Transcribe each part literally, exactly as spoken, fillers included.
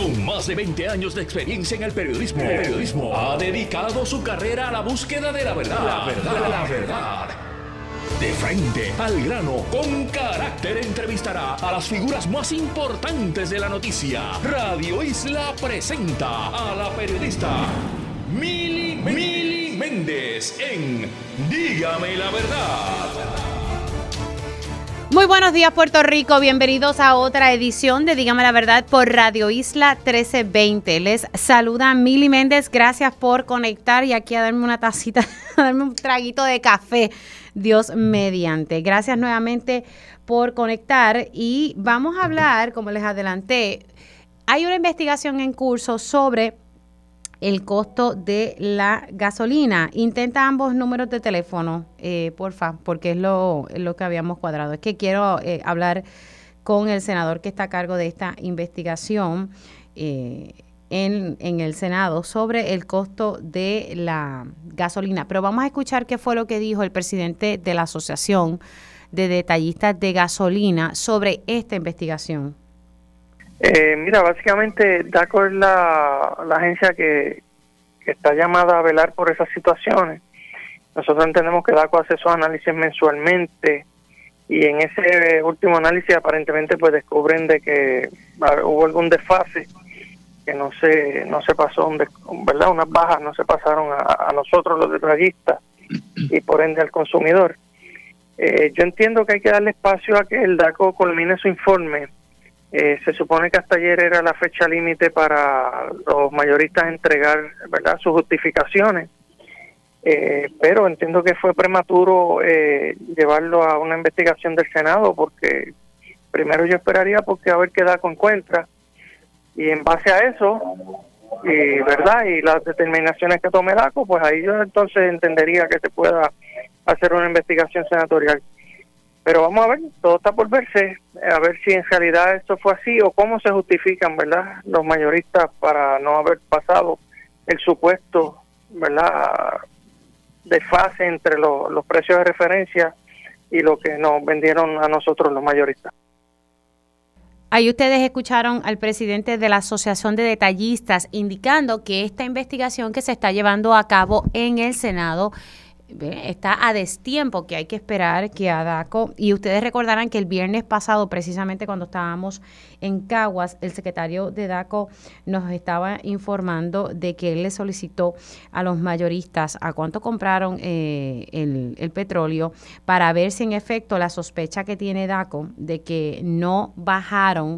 Con más de veinte años de experiencia en el periodismo, el periodismo ha dedicado su carrera a la búsqueda de la verdad. La verdad, la verdad. De frente, al grano, con carácter, entrevistará a las figuras más importantes de la noticia. Radio Isla presenta a la periodista Mili, Mili Méndez en Dígame la Verdad. Muy buenos días, Puerto Rico. Bienvenidos a otra edición de Dígame la Verdad por Radio Isla trece veinte. Les saluda Mili Méndez. Gracias por conectar y aquí a darme una tacita, a darme un traguito de café, Dios mediante. Gracias nuevamente por conectar y vamos a hablar, como les adelanté, hay una investigación en curso sobre el costo de la gasolina. Intenta ambos números de teléfono, eh, porfa, porque es lo, lo que habíamos cuadrado. Es que quiero eh, hablar con el senador que está a cargo de esta investigación eh, en, en el Senado sobre el costo de la gasolina. Pero vamos a escuchar qué fue lo que dijo el presidente de la Asociación de Detallistas de Gasolina sobre esta investigación. Eh, mira, básicamente DACO es la, la agencia que, que está llamada a velar por esas situaciones. Nosotros entendemos que DACO hace esos análisis mensualmente y en ese último análisis aparentemente pues descubren de que hubo algún desfase que no se no se pasó, ¿verdad? Unas bajas no se pasaron a, a nosotros los detallistas y por ende al consumidor. Eh, yo entiendo que hay que darle espacio a que el DACO culmine su informe. Eh, se supone que hasta ayer era la fecha límite para los mayoristas entregar, ¿verdad?, sus justificaciones, eh, pero entiendo que fue prematuro eh, llevarlo a una investigación del Senado, porque primero yo esperaría porque a ver qué DACO encuentra, y en base a eso, y verdad y las determinaciones que tome DACO, pues ahí yo entonces entendería que se pueda hacer una investigación senatorial. Pero vamos a ver, todo está por verse, a ver si en realidad esto fue así o cómo se justifican, ¿verdad?, los mayoristas para no haber pasado el supuesto, ¿verdad?, desfase entre lo, los precios de referencia y lo que nos vendieron a nosotros los mayoristas. Ahí ustedes escucharon al presidente de la Asociación de Detallistas indicando que esta investigación que se está llevando a cabo en el Senado está a destiempo, que hay que esperar que a DACO, y ustedes recordarán que el viernes pasado, precisamente cuando estábamos en Caguas, el secretario de DACO nos estaba informando de que él le solicitó a los mayoristas a cuánto compraron eh, el, el petróleo para ver si en efecto la sospecha que tiene DACO de que no bajaron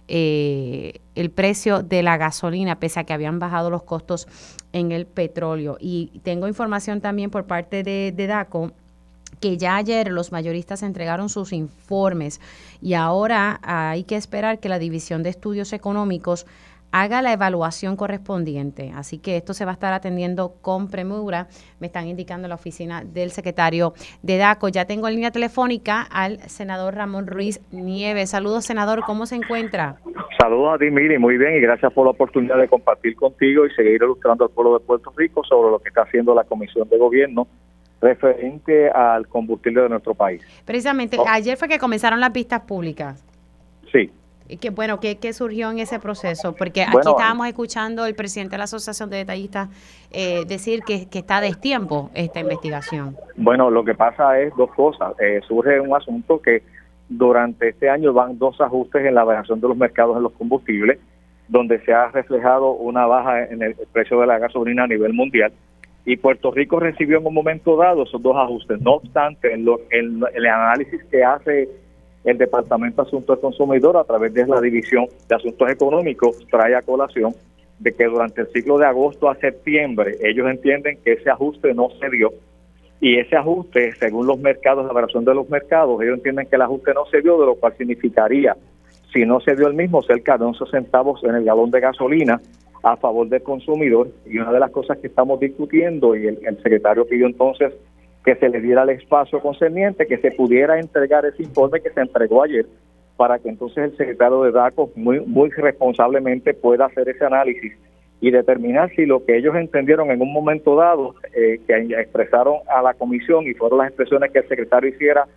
Eh, el precio de la gasolina, pese a que habían bajado los costos en el petróleo. Y tengo información también por parte de, de DACO que ya ayer los mayoristas entregaron sus informes y ahora hay que esperar que la División de Estudios Económicos haga la evaluación correspondiente. Así que esto se va a estar atendiendo con premura. Me están indicando la oficina del secretario de DACO. Ya tengo en línea telefónica al senador Ramón Ruiz Nieves. Saludos, senador. ¿Cómo se encuentra? Saludos a ti, Miri. Muy bien, y gracias por la oportunidad de compartir contigo y seguir ilustrando al pueblo de Puerto Rico sobre lo que está haciendo la Comisión de Gobierno referente al combustible de nuestro país. Precisamente, oh. ayer fue que comenzaron las vistas públicas. Sí. Y que, bueno, ¿qué, ¿qué surgió en ese proceso? Porque aquí bueno, estábamos escuchando al presidente de la Asociación de Detallistas eh, decir que, que está a destiempo esta investigación. Bueno, lo que pasa es dos cosas. Eh, surge un asunto que durante este año van dos ajustes en la variación de los mercados en los combustibles, donde se ha reflejado una baja en el precio de la gasolina a nivel mundial, y Puerto Rico recibió en un momento dado esos dos ajustes. No obstante, en, lo, en el análisis que hace el Departamento de Asuntos del Consumidor a través de la División de Asuntos Económicos trae a colación de que durante el ciclo de agosto a septiembre ellos entienden que ese ajuste no se dio, y ese ajuste, según los mercados, la variación de los mercados, ellos entienden que el ajuste no se dio, de lo cual significaría, si no se dio el mismo, cerca de once centavos en el galón de gasolina a favor del consumidor. Y una de las cosas que estamos discutiendo, y el, el secretario pidió entonces que se le diera el espacio concerniente, que se pudiera entregar ese informe que se entregó ayer, para que entonces el secretario de DACO muy muy responsablemente pueda hacer ese análisis y determinar si lo que ellos entendieron en un momento dado, eh, que expresaron a la comisión y fueron las expresiones que el secretario hiciera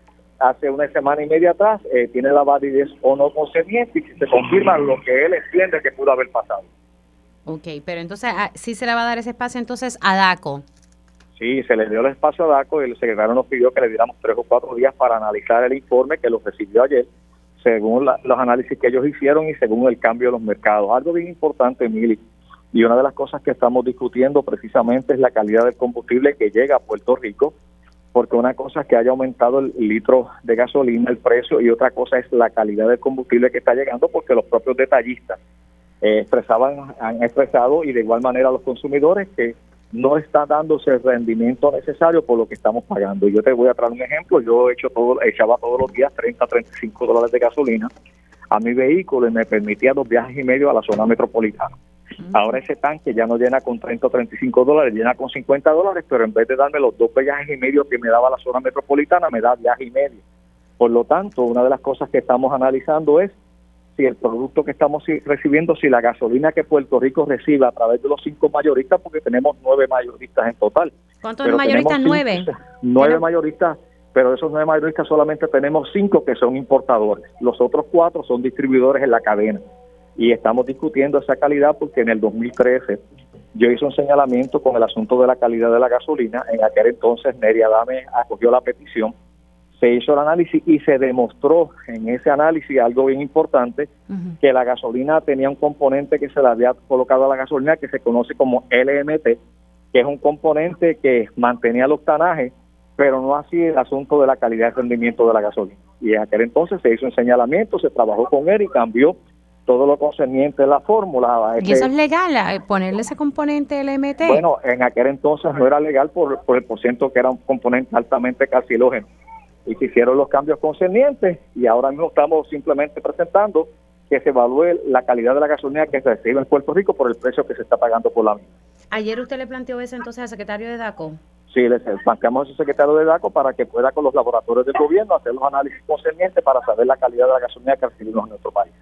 hace una semana y media atrás, eh, tiene la validez o no concerniente y si se confirma lo que él entiende que pudo haber pasado. Ok, pero entonces, ¿sí se le va a dar ese espacio entonces a DACO? Sí, se le dio el espacio a DACO y el secretario nos pidió que le diéramos tres o cuatro días para analizar el informe que lo recibió ayer, según la, los análisis que ellos hicieron y según el cambio de los mercados. Algo bien importante, Mili, y una de las cosas que estamos discutiendo precisamente es la calidad del combustible que llega a Puerto Rico, porque una cosa es que haya aumentado el litro de gasolina, el precio, y otra cosa es la calidad del combustible que está llegando, porque los propios detallistas eh, expresaban, han expresado, y de igual manera los consumidores, que no está dándose el rendimiento necesario por lo que estamos pagando. Y yo te voy a traer un ejemplo. Yo he hecho todo, echaba todos los días treinta, treinta y cinco dólares de gasolina a mi vehículo y me permitía dos viajes y medio a la zona metropolitana. Uh-huh. Ahora ese tanque ya no llena con treinta o treinta y cinco dólares, llena con cincuenta dólares, pero en vez de darme los dos viajes y medio que me daba la zona metropolitana, me da viaje y medio. Por lo tanto, una de las cosas que estamos analizando es si el producto que estamos recibiendo, si la gasolina que Puerto Rico recibe a través de los cinco mayoristas, porque tenemos nueve mayoristas en total. ¿Cuántos mayoristas? Cinco, nueve. Nueve pero... mayoristas, pero de esos nueve mayoristas solamente tenemos cinco que son importadores. Los otros cuatro son distribuidores en la cadena. Y estamos discutiendo esa calidad porque en el dos mil trece yo hice un señalamiento con el asunto de la calidad de la gasolina. En aquel entonces Nery Adame acogió la petición, se hizo el análisis y se demostró en ese análisis algo bien importante, uh-huh. que la gasolina tenía un componente que se le había colocado a la gasolina que se conoce como L M T, que es un componente que mantenía el octanaje, pero no así el asunto de la calidad de rendimiento de la gasolina. Y en aquel entonces se hizo un señalamiento, se trabajó con él y cambió todo lo concerniente a la fórmula. ¿Y eso es legal, ponerle ese componente L M T? Bueno, en aquel entonces no era legal por, por el porciento que era un componente altamente carcinógeno. Y se hicieron los cambios concernientes y ahora mismo estamos simplemente presentando que se evalúe la calidad de la gasolina que se recibe en Puerto Rico por el precio que se está pagando por la misma. ¿Ayer usted le planteó eso entonces al secretario de DACO? Sí, le planteamos al secretario de DACO para que pueda con los laboratorios del gobierno hacer los análisis concernientes para saber la calidad de la gasolina que recibimos en nuestro país.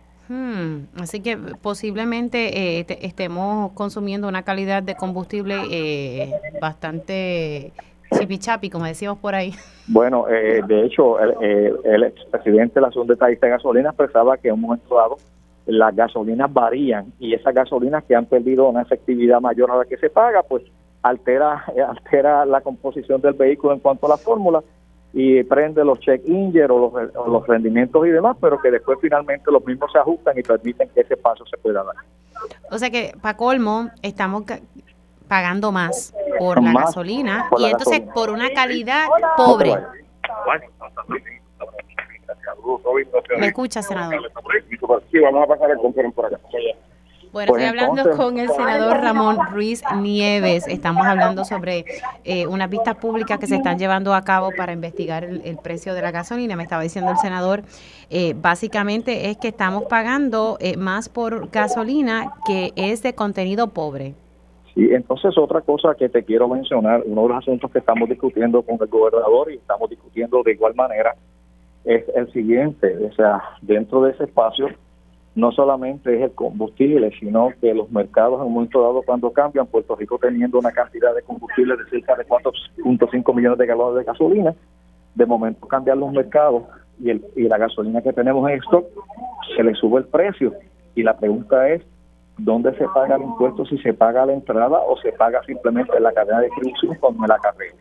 Hmm, así que posiblemente eh, te, estemos consumiendo una calidad de combustible eh, bastante chipichapi, como decíamos por ahí. Bueno, eh, de hecho, el, eh, el expresidente de la Asociación de Detallistas de Gasolina expresaba que en un momento dado las gasolinas varían y esas gasolinas que han perdido una efectividad mayor a la que se paga, pues altera altera la composición del vehículo en cuanto a la fórmula y prende los check engine o los, o los rendimientos y demás, pero que después finalmente los mismos se ajustan y permiten que ese paso se pueda dar. O sea que, para colmo, estamos pagando más por la más gasolina por la y entonces gasolina. Por una calidad pobre. ¿Me escucha, senador? Sí, vamos a pasar el conferencia por acá. Bueno, pues estoy hablando entonces, con el senador Ramón Ruiz Nieves. Estamos hablando sobre eh, unas vistas públicas que se están llevando a cabo para investigar el, el precio de la gasolina. Me estaba diciendo el senador, eh, básicamente es que estamos pagando eh, más por gasolina que es de contenido pobre. Sí, entonces otra cosa que te quiero mencionar, uno de los asuntos que estamos discutiendo con el gobernador y estamos discutiendo de igual manera es el siguiente, o sea, dentro de ese espacio no solamente es el combustible, sino que los mercados en un momento dado cuando cambian, Puerto Rico teniendo una cantidad de combustible de cerca de cuatro punto cinco millones de galones de gasolina, de momento cambian los mercados y, el, y la gasolina que tenemos en stock, se le sube el precio y la pregunta es, ¿dónde se paga el impuesto? Si se paga a la entrada o se paga simplemente en la cadena de distribución como el acarreo.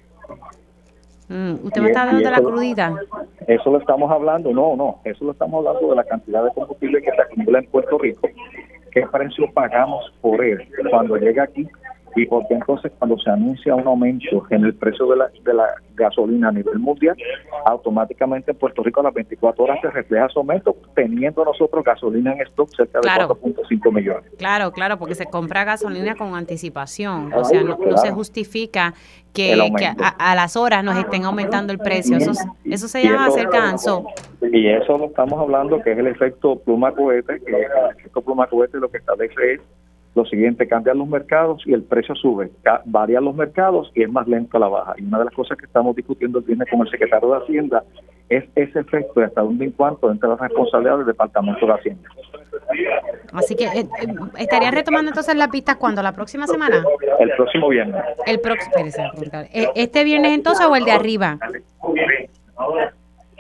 Mm, ¿Usted me está hablando de la crudita? Eso lo estamos hablando, no, no, eso lo estamos hablando de la cantidad de combustible que se acumula en Puerto Rico, qué precio pagamos por él cuando llega aquí y porque entonces cuando se anuncia un aumento en el precio de la, de la gasolina a nivel mundial, automáticamente en Puerto Rico a las veinticuatro horas se refleja ese aumento, teniendo nosotros gasolina en stock cerca claro. de cuatro punto cinco millones. Claro, claro, porque se compra gasolina con anticipación, o sea, no, claro. no se justifica que, que a, a las horas nos estén aumentando el precio, eso, eso se llama eso, hacer canso. Y eso lo estamos hablando, que es el efecto pluma cohete, que el efecto pluma cohete lo que establece es lo siguiente, cambian los mercados y el precio sube, varían los mercados y es más lento a la baja. Y una de las cosas que estamos discutiendo el viernes con el secretario de Hacienda es ese efecto de hasta dónde en cuanto entre las responsabilidades del Departamento de Hacienda. Así que eh, estarían retomando entonces las pistas ¿cuándo? ¿La próxima semana? El próximo viernes. El próximo, ¿Este viernes entonces o el de arriba?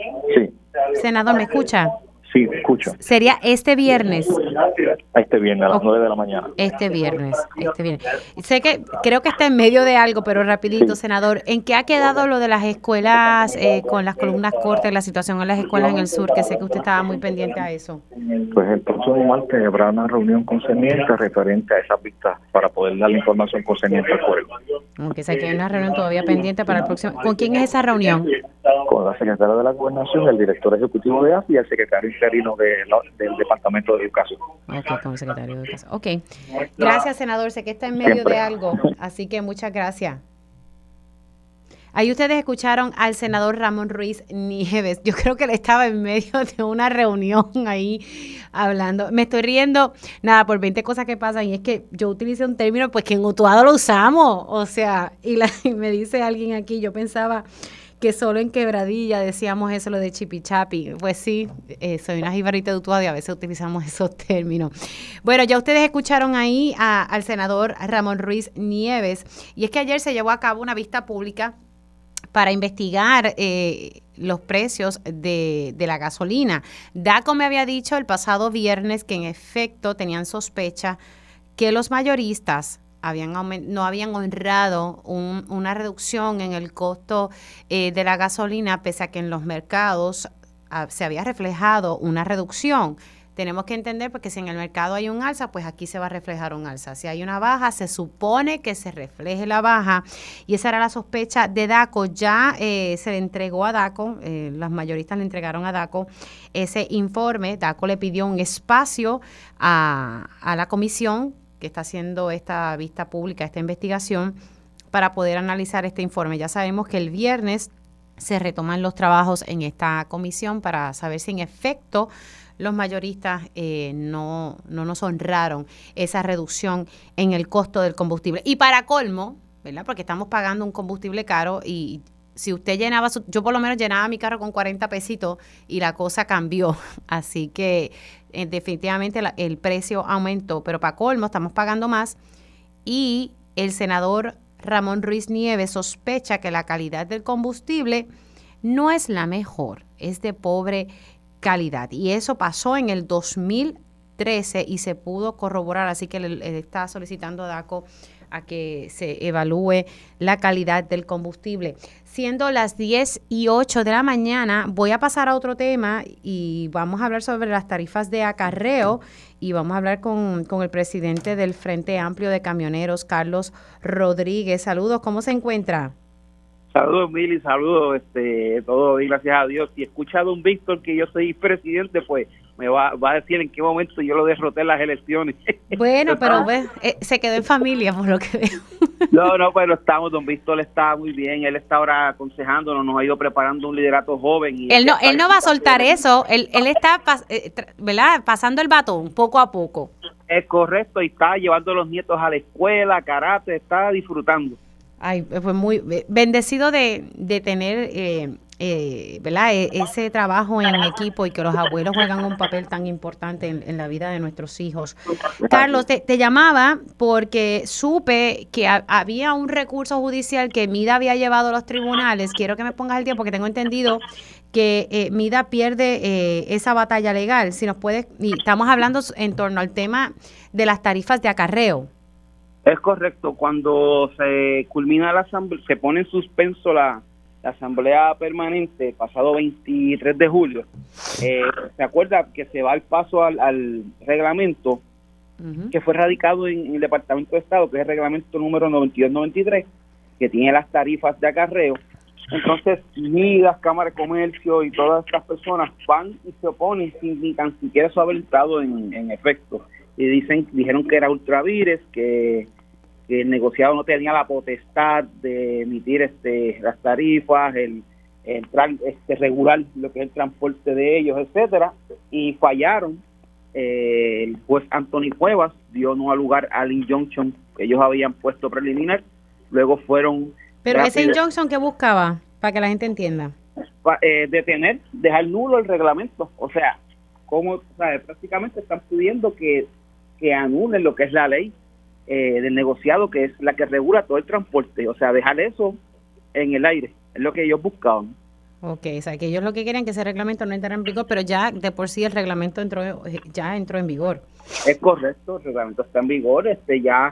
Senador, ¿me escucha? Sí, escucho. Sería este viernes. Este viernes a las Ok. nueve de la mañana. Este viernes, este viernes. Sé que creo que está en medio de algo, pero rapidito, Sí. senador, ¿en qué ha quedado lo de las escuelas eh, con las columnas cortas, la situación en las escuelas en el sur, que sé que usted estaba muy pendiente a eso? Pues el próximo martes habrá una reunión concerniente referente a esas vistas para poder dar la información concerniente al pueblo. Aunque sé que hay una reunión todavía pendiente para el próximo. ¿Con quién es esa reunión? Con la secretaria de la Gobernación, el director ejecutivo de A F I y el secretario interino de la- del Departamento de Educación. Ok, con el secretario de Educación. Ok. Gracias, senador. Sé que está en medio Siempre. de algo, así que muchas gracias. Ahí ustedes escucharon al senador Ramón Ruiz Nieves. Yo creo que él estaba en medio de una reunión ahí hablando. Me estoy riendo, nada, por veinte cosas que pasan. Y es que yo utilicé un término, pues que en Utuado lo usamos. O sea, y, la, y me dice alguien aquí, yo pensaba que solo en Quebradilla decíamos eso, lo de chipichapi. Pues sí, eh, soy una jibarita de Utuado y a veces utilizamos esos términos. Bueno, ya ustedes escucharon ahí a, al senador Ramón Ruiz Nieves. Y es que ayer se llevó a cabo una vista pública para investigar eh, los precios de, de la gasolina. DACO me había dicho el pasado viernes que en efecto tenían sospecha que los mayoristas habían aument- no habían honrado un, una reducción en el costo eh, de la gasolina, pese a que en los mercados ah, se había reflejado una reducción. Tenemos que entender porque si en el mercado hay un alza, pues aquí se va a reflejar un alza. Si hay una baja, se supone que se refleje la baja. Y esa era la sospecha de DACO. Ya eh, se le entregó a DACO, eh, las mayoristas le entregaron a DACO ese informe. DACO le pidió un espacio a, a la comisión que está haciendo esta vista pública, esta investigación, para poder analizar este informe. Ya sabemos que el viernes se retoman los trabajos en esta comisión para saber si en efecto los mayoristas eh, no, no nos honraron esa reducción en el costo del combustible. Y para colmo, ¿verdad? Porque estamos pagando un combustible caro y si usted llenaba, su, yo por lo menos llenaba mi carro con cuarenta pesitos y la cosa cambió. Así que eh, definitivamente la, el precio aumentó. Pero para colmo estamos pagando más y el senador Ramón Ruiz Nieves sospecha que la calidad del combustible no es la mejor, es de pobre calidad. Y eso pasó en el dos mil trece y se pudo corroborar, así que él, él está solicitando a DACO a que se evalúe la calidad del combustible. Siendo las diez y ocho de la mañana, voy a pasar a otro tema y vamos a hablar sobre las tarifas de acarreo y vamos a hablar con, con el presidente del Frente Amplio de Camioneros, Carlos Rodríguez. Saludos, ¿cómo se encuentra? Saludos, Mili, saludos, este, todo bien, gracias a Dios. Si escucha a don Víctor que yo soy presidente, pues me va, va a decir en qué momento yo lo derroté en las elecciones. Bueno, pero pues, eh, se quedó en familia, por lo que veo. No, no, pero estamos, don Víctor está muy bien, él está ahora aconsejándonos, nos ha ido preparando un liderato joven. Y él no él no va a soltar eso, él, él está pas, eh, ¿verdad? pasando el batón poco a poco. Es correcto, y está llevando a los nietos a la escuela, karate, está disfrutando. Ay, pues muy bendecido de, de tener eh, eh, ¿verdad? E, ese trabajo en equipo y que los abuelos juegan un papel tan importante en, en la vida de nuestros hijos. Carlos, te, te llamaba porque supe que a, había un recurso judicial que MIDA había llevado a los tribunales. Quiero que me pongas el tiempo porque tengo entendido que eh, MIDA pierde eh, esa batalla legal. Si nos puedes, y estamos hablando en torno al tema de las tarifas de acarreo. Es correcto, cuando se culmina la asamblea, se pone en suspenso la, la asamblea permanente pasado veintitrés de julio, eh, se acuerda que se va al paso al, al reglamento uh-huh. que fue radicado en, en el Departamento de Estado, que es el reglamento número noventa y dos noventa y tres, que tiene las tarifas de acarreo. Entonces, MIDA, Cámara de Comercio y todas estas personas van y se oponen sin ni tan siquiera eso haber entrado en, en efecto. Y dicen dijeron que era ultravires, que, que el negociado no tenía la potestad de emitir este las tarifas, el, el este regular lo que es el transporte de ellos, etcétera, y fallaron. Eh, el juez Anthony Cuevas dio no lugar al injunction que ellos habían puesto preliminar, luego fueron... Pero rápido, ese injunction que buscaba, para que la gente entienda. Pa, eh, detener, dejar nulo el reglamento, o sea, como o sea, prácticamente están pidiendo que que anulen lo que es la ley eh, del negociado, que es la que regula todo el transporte, o sea, dejar eso en el aire, es lo que ellos buscaban. Ok, o sea, que ellos lo que quieren que ese reglamento no entre en vigor, pero ya de por sí el reglamento entró, ya entró en vigor. Es correcto, el reglamento está en vigor, este ya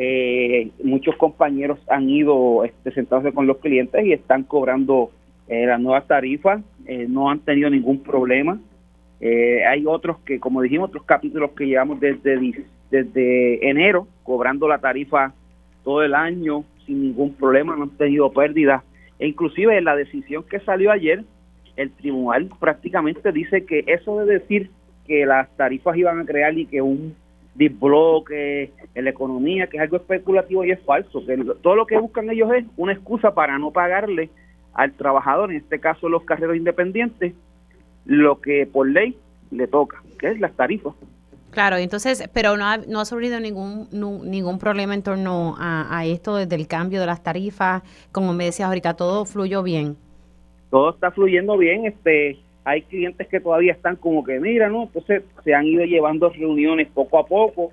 eh, muchos compañeros han ido este, sentándose con los clientes y están cobrando eh, las nuevas tarifas, eh, no han tenido ningún problema. Eh, hay otros que, como dijimos, otros capítulos que llevamos desde, desde enero cobrando la tarifa todo el año sin ningún problema, no han tenido pérdidas. E inclusive en la decisión que salió ayer, el tribunal prácticamente dice que eso de decir que las tarifas iban a crear y que un desbloque en la economía, que es algo especulativo y es falso, que todo lo que buscan ellos es una excusa para no pagarle al trabajador, en este caso los carreros independientes, lo que por ley le toca, que es las tarifas. Claro, entonces, pero no ha, no ha surgido ningún no, ningún problema en torno a, a esto desde el cambio de las tarifas, como me decías ahorita, todo fluyó bien. Todo está fluyendo bien, este, hay clientes que todavía están como que, mira, ¿no? Entonces se han ido llevando reuniones poco a poco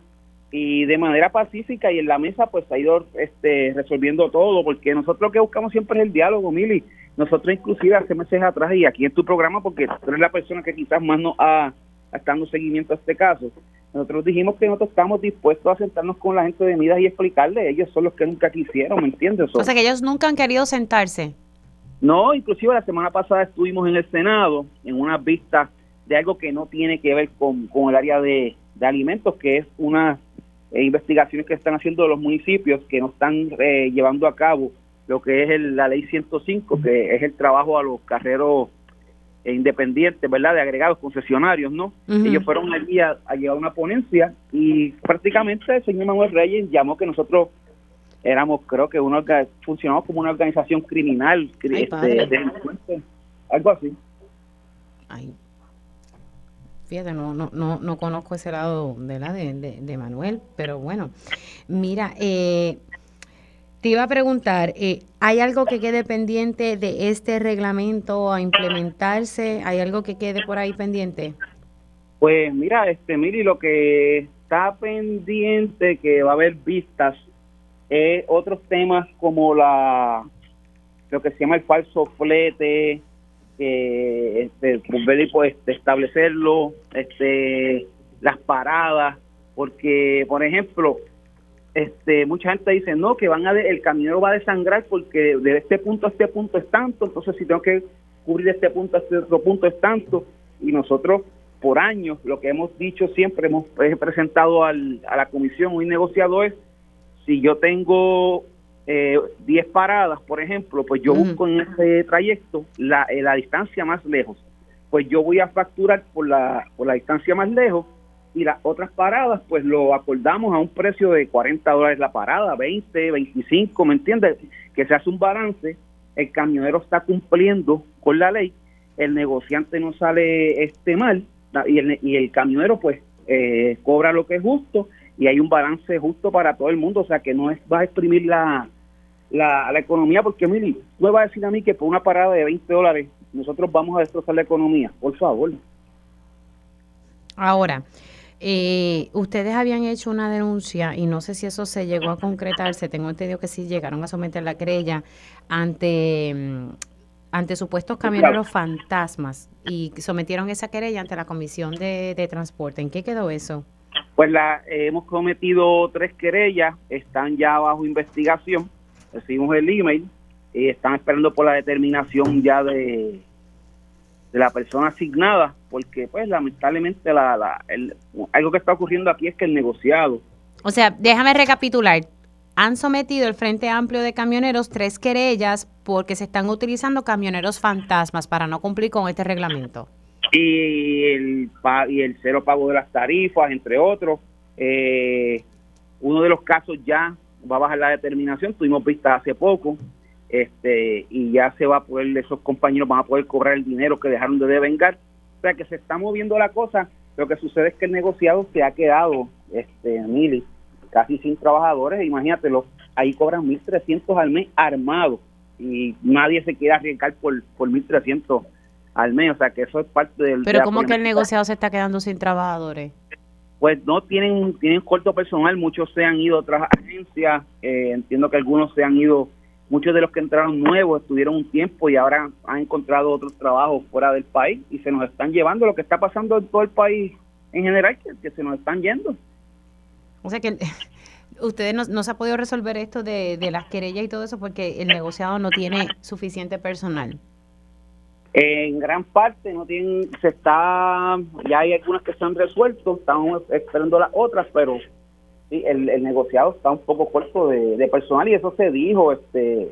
y de manera pacífica y en la mesa pues se ha ido este, resolviendo todo, porque nosotros lo que buscamos siempre es el diálogo, Mili. Nosotros inclusive hace meses atrás y aquí en tu programa, porque tú eres la persona que quizás más nos ha dando seguimiento a este caso, nosotros dijimos que nosotros estamos dispuestos a sentarnos con la gente de Midas y explicarle, ellos son los que nunca quisieron, ¿me entiendes? O sea que ellos nunca han querido sentarse. No, inclusive la semana pasada estuvimos en el Senado en unas vistas de algo que no tiene que ver con, con el área de, de alimentos, que es unas eh, investigaciones que están haciendo los municipios que no están eh, llevando a cabo lo que es el, la ley ciento cinco, que es el trabajo a los carreros independientes, ¿verdad?, de agregados concesionarios, ¿no? Uh-huh. Ellos fueron allí a, a llevar una ponencia y prácticamente el señor Manuel Reyes llamó que nosotros éramos, creo que uno funcionamos como una organización criminal, Ay, este, de, algo así. Ay. Fíjate, no, no, no, no conozco ese lado de la de, de, de Manuel, pero bueno, mira, eh, te iba a preguntar, eh, ¿hay algo que quede pendiente de este reglamento a implementarse? ¿Hay algo que quede por ahí pendiente? Pues mira, este Miri, lo que está pendiente, que va a haber vistas, es otros temas como la lo que se llama el falso flete, eh, este, volver pues, establecerlo, este, las paradas, porque, por ejemplo, Este, mucha gente dice, no, que van a de, el camionero va a desangrar porque de este punto a este punto es tanto, entonces si tengo que cubrir este punto a este otro punto es tanto, y nosotros por años lo que hemos dicho siempre, hemos presentado al, a la comisión un negociado es, si yo tengo eh, diez paradas, por ejemplo, pues yo uh-huh. busco en ese trayecto la, eh, la distancia más lejos, pues yo voy a facturar por la, por la distancia más lejos, y las otras paradas, pues lo acordamos a un precio de cuarenta dólares la parada, veinte, veinticinco, ¿me entiendes? Que se hace un balance, el camionero está cumpliendo con la ley, el negociante no sale este mal, y el, y el camionero pues eh, cobra lo que es justo, y hay un balance justo para todo el mundo, o sea que no es va a exprimir la, la, la economía, porque mire, tú me vas a decir a mí que por una parada de veinte dólares nosotros vamos a destrozar la economía, por favor. Ahora, Eh, ustedes habían hecho una denuncia y no sé si eso se llegó a concretarse, tengo entendido que sí llegaron a someter la querella ante, ante supuestos camioneros fantasmas y sometieron esa querella ante la Comisión de, de Transporte. ¿En qué quedó eso? Pues la eh, hemos cometido tres querellas, están ya bajo investigación, recibimos el email y están esperando por la determinación ya de de la persona asignada, porque pues lamentablemente la, la el, algo que está ocurriendo aquí es que el negociado. O sea, déjame recapitular, han sometido el Frente Amplio de Camioneros tres querellas porque se están utilizando camioneros fantasmas para no cumplir con este reglamento. Y el, y el cero pago de las tarifas, entre otros. Eh, uno de los casos ya va a bajar la determinación, tuvimos vista hace poco, este y ya se va a poder, esos compañeros van a poder cobrar el dinero que dejaron de devengar, o sea que se está moviendo la cosa. Lo que sucede es que el negociado se ha quedado, este Mili, casi sin trabajadores, imagínatelo, ahí cobran mil trescientos al mes armados y nadie se quiere arriesgar por, por mil trescientos al mes, o sea que eso es parte del... Pero de ¿cómo que el negociado se está quedando sin trabajadores? Pues no, tienen tienen corto personal, muchos se han ido a otras agencias, eh, entiendo que algunos se han ido muchos de los que entraron nuevos estuvieron un tiempo y ahora han encontrado otros trabajos fuera del país y se nos están llevando lo que está pasando en todo el país en general, que, que se nos están yendo. O sea que ustedes no, no se ha podido resolver esto de, de las querellas y todo eso porque el negociado no tiene suficiente personal. En gran parte no tienen, se está, ya hay algunas que se han resuelto, estamos esperando las otras, pero sí, el, el negociado está un poco corto de, de personal y eso se dijo este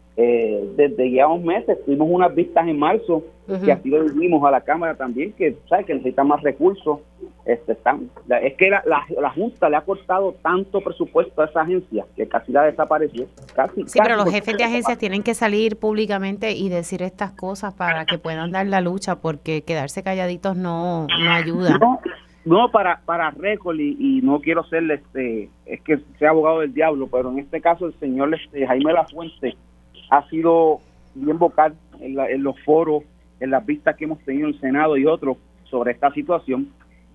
eh, desde ya unos meses. Tuvimos unas vistas en marzo, uh-huh. que así lo dijimos a la Cámara también, que sabe que necesitan más recursos. Este, están, la, es que la, la, la Junta le ha cortado tanto presupuesto a esa agencia que casi la desapareció. Casi, sí, casi pero los jefes de agencias tienen que salir públicamente y decir estas cosas para que puedan dar la lucha, porque quedarse calladitos no, no ayuda. No, no para para récord y, y no quiero ser este es que sea abogado del diablo, pero en este caso el señor este, Jaime Lafuente ha sido bien vocal en, la, en los foros, en las vistas que hemos tenido en el Senado y otros sobre esta situación,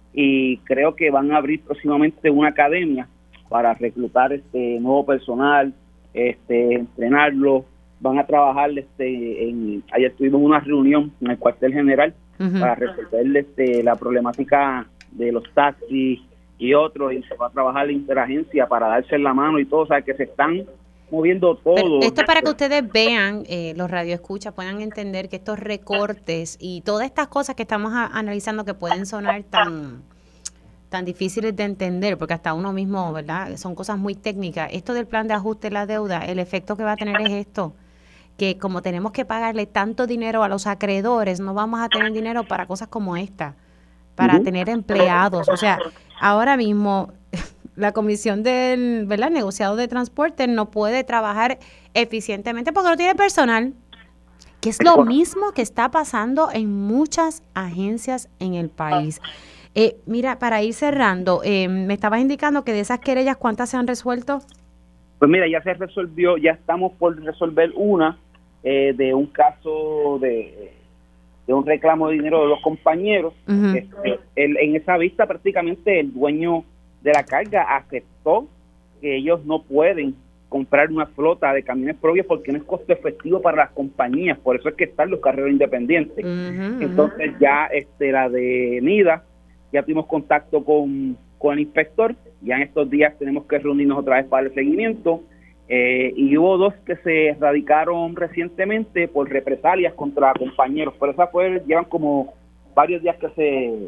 y creo que van a abrir próximamente una academia para reclutar este nuevo personal, este entrenarlo, van a trabajar este en ayer tuvimos una reunión en el cuartel general uh-huh. para resolver este la problemática de los taxis y otros, y se va a trabajar la interagencia para darse la mano y todo, o sea que se están moviendo todo. Pero esto es para que ustedes vean, eh, los radioescuchas puedan entender que estos recortes y todas estas cosas que estamos a, analizando que pueden sonar tan tan difíciles de entender, porque hasta uno mismo, ¿verdad? Son cosas muy técnicas. Esto del plan de ajuste de la deuda, el efecto que va a tener es esto, que como tenemos que pagarle tanto dinero a los acreedores, no vamos a tener dinero para cosas como esta, para uh-huh. tener empleados. O sea, ahora mismo la comisión del, ¿verdad?, negociado de transporte no puede trabajar eficientemente porque no tiene personal, que es lo mismo que está pasando en muchas agencias en el país. Eh, mira, para ir cerrando, eh, me estabas indicando que de esas querellas, ¿cuántas se han resuelto? Pues mira, ya se resolvió, ya estamos por resolver una eh, de un caso de, de un reclamo de dinero de los compañeros. Uh-huh. Este, el, en esa vista prácticamente el dueño de la carga aceptó que ellos no pueden comprar una flota de camiones propios porque no es costo efectivo para las compañías, por eso es que están los carreros independientes. Uh-huh, Entonces uh-huh. ya este la de NIDA, ya tuvimos contacto con, con el inspector, ya en estos días tenemos que reunirnos otra vez para el seguimiento, eh, y hubo dos que se radicaron recientemente por represalias contra compañeros, pero esa fue, llevan como varios días que se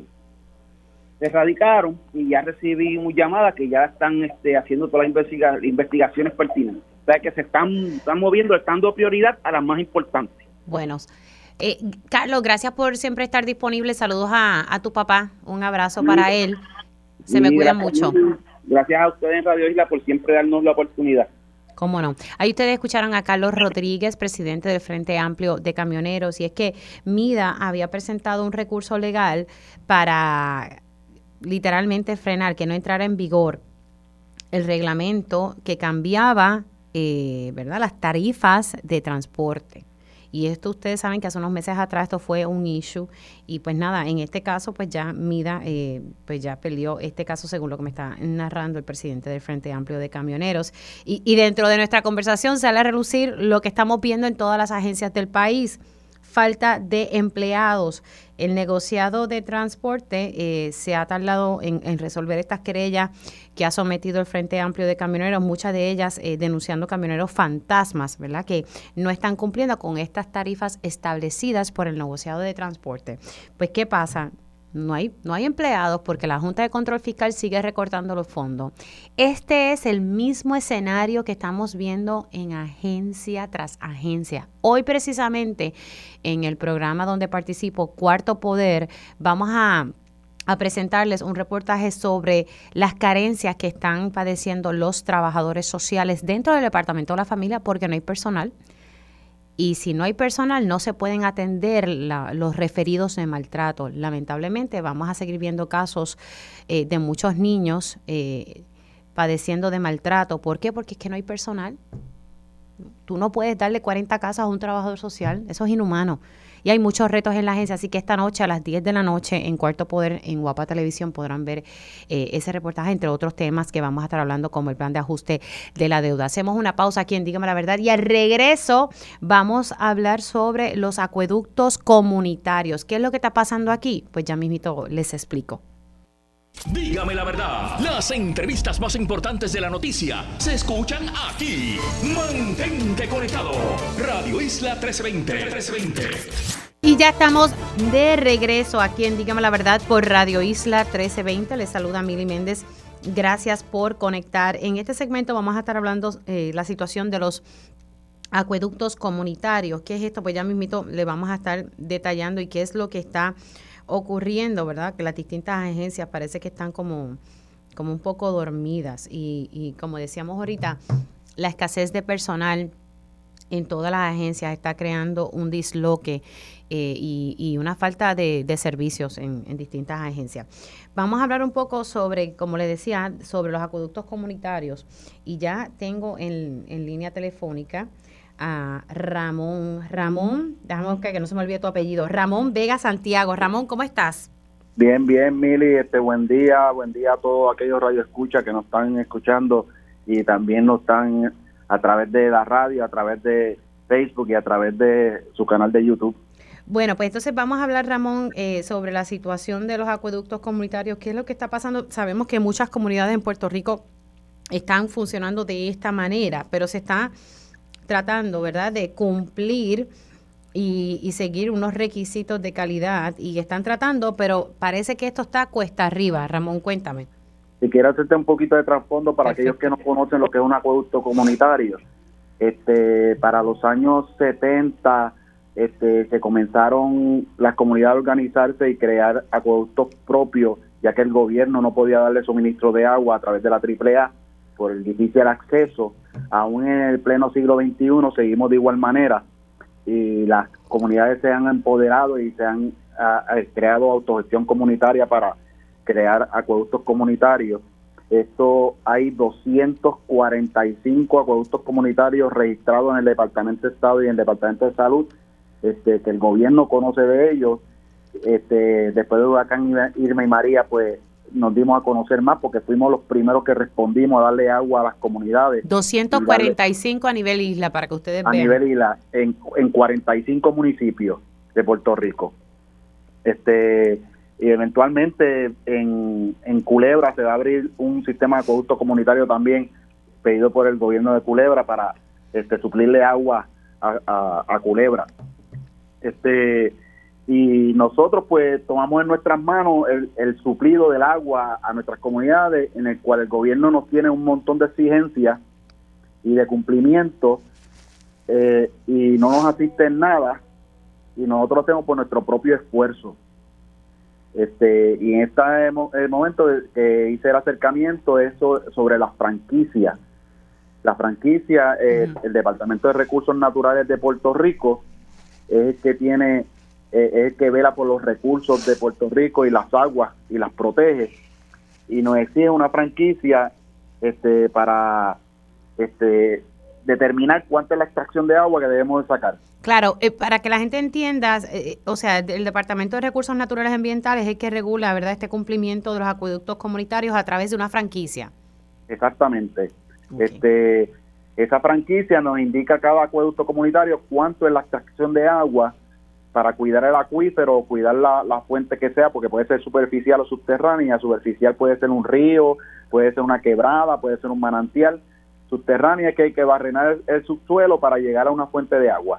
se radicaron y ya recibí una llamada que ya están este, haciendo todas las investiga- investigaciones pertinentes. O sea que se están, están moviendo, están dando prioridad a las más importantes. Buenos. Eh, Carlos, gracias por siempre estar disponible. Saludos a, a tu papá. Un abrazo sí, para él. Se sí, me cuidan mucho. Gracias a ustedes en Radio Isla por siempre darnos la oportunidad. ¿Cómo no? Ahí ustedes escucharon a Carlos Rodríguez, presidente del Frente Amplio de Camioneros, y es que MIDA había presentado un recurso legal para literalmente frenar, que no entrara en vigor el reglamento que cambiaba, eh, ¿verdad?, las tarifas de transporte. Y esto ustedes saben que hace unos meses atrás esto fue un issue y pues nada, en este caso pues ya MIDA eh, pues ya peleó este caso según lo que me está narrando el presidente del Frente Amplio de Camioneros. Y, y dentro de nuestra conversación sale a relucir lo que estamos viendo en todas las agencias del país. Falta de empleados. El negociado de transporte eh, se ha tardado en, en resolver estas querellas que ha sometido el Frente Amplio de Camioneros, muchas de ellas eh, denunciando camioneros fantasmas, ¿verdad?, que no están cumpliendo con estas tarifas establecidas por el negociado de transporte. Pues, ¿qué pasa? No hay, no hay empleados porque la Junta de Control Fiscal sigue recortando los fondos. Este es el mismo escenario que estamos viendo en agencia tras agencia. Hoy precisamente en el programa donde participo, Cuarto Poder, vamos a, a presentarles un reportaje sobre las carencias que están padeciendo los trabajadores sociales dentro del Departamento de la Familia porque no hay personal. Y si no hay personal, no se pueden atender la, los referidos de maltrato. Lamentablemente, vamos a seguir viendo casos eh, de muchos niños eh, padeciendo de maltrato. ¿Por qué? Porque es que no hay personal. Tú no puedes darle cuarenta casas a un trabajador social. Eso es inhumano. y hay muchos retos en la agencia, así que esta noche a las diez de la noche en Cuarto Poder en Guapa Televisión podrán ver eh, ese reportaje, entre otros temas que vamos a estar hablando, como el plan de ajuste de la deuda. Hacemos una pausa aquí en Dígame la Verdad y al regreso vamos a hablar sobre los acueductos comunitarios. ¿Qué es lo que está pasando aquí? Pues ya mismito les explico. Dígame la verdad, las entrevistas más importantes de la noticia se escuchan aquí. Mantente conectado. Radio Isla trece veinte. Y ya estamos de regreso aquí en Dígame la Verdad por Radio Isla trece veinte. Les saluda Mili Méndez. Gracias por conectar. En este segmento vamos a estar hablando eh, la situación de los acueductos comunitarios. ¿Qué es esto? Pues ya mismito le vamos a estar detallando y qué es lo que está ocurriendo, ¿verdad? Que las distintas agencias parece que están como, como un poco dormidas y, y como decíamos ahorita, la escasez de personal en todas las agencias está creando un disloque eh, y, y una falta de, de servicios en, en distintas agencias. Vamos a hablar un poco sobre, como les decía, sobre los acueductos comunitarios y ya tengo en, en línea telefónica a Ramón. Ramón, déjame buscar que no se me olvide tu apellido. Ramón Vega Santiago. Ramón, ¿cómo estás? Bien, bien, Mili. Este, buen día, buen día a todos aquellos radioescuchas que nos están escuchando y también nos están a través de la radio, a través de Facebook y a través de su canal de YouTube. Bueno, pues entonces vamos a hablar, Ramón, eh, sobre la situación de los acueductos comunitarios. ¿Qué es lo que está pasando? Sabemos que muchas comunidades en Puerto Rico están funcionando de esta manera, pero se está tratando, ¿verdad?, de cumplir y, y seguir unos requisitos de calidad y están tratando, pero parece que esto está cuesta arriba. Ramón, cuéntame. Si quiero hacerte un poquito de trasfondo para Perfecto. Aquellos que no conocen lo que es un acueducto comunitario. Este, para los años setenta este, se comenzaron las comunidades a organizarse y crear acueductos propios, ya que el gobierno no podía darle suministro de agua a través de la triple A por el difícil acceso. Aún en el pleno siglo veintiuno seguimos de igual manera y las comunidades se han empoderado y se han a, a, creado autogestión comunitaria para crear acueductos comunitarios. Esto hay doscientos cuarenta y cinco acueductos comunitarios registrados en el Departamento de Estado y en el Departamento de Salud, este, que el gobierno conoce de ellos. Este, después del huracán Irma y María, pues nos dimos a conocer más porque fuimos los primeros que respondimos a darle agua a las comunidades. doscientos cuarenta y cinco a nivel isla, para que ustedes a vean. A nivel isla, en, en cuarenta y cinco municipios de Puerto Rico. Este, y eventualmente en, en Culebra se va a abrir un sistema de acueducto comunitario también pedido por el gobierno de Culebra para este, suplirle agua a, a, a Culebra. Este... Y nosotros pues tomamos en nuestras manos el, el suplido del agua a nuestras comunidades, en el cual el gobierno nos tiene un montón de exigencias y de cumplimiento eh, y no nos asiste en nada y nosotros lo hacemos por nuestro propio esfuerzo. Este y en este el momento que hice el acercamiento es sobre las franquicias. La franquicia, eh, uh-huh. el Departamento de Recursos Naturales de Puerto Rico es el que tiene es el que vela por los recursos de Puerto Rico y las aguas y las protege y nos exige una franquicia este para este determinar cuánta es la extracción de agua que debemos de sacar. Claro, eh, para que la gente entienda, eh, o sea, el Departamento de Recursos Naturales Ambientales es el que regula, ¿verdad?, este cumplimiento de los acueductos comunitarios a través de una franquicia. Exactamente. Okay. Este esa franquicia nos indica a cada acueducto comunitario cuánto es la extracción de agua para cuidar el acuífero o cuidar la, la fuente que sea, porque puede ser superficial o subterránea. Superficial puede ser un río, puede ser una quebrada, puede ser un manantial. Subterránea es que hay que barrenar el, el subsuelo para llegar a una fuente de agua.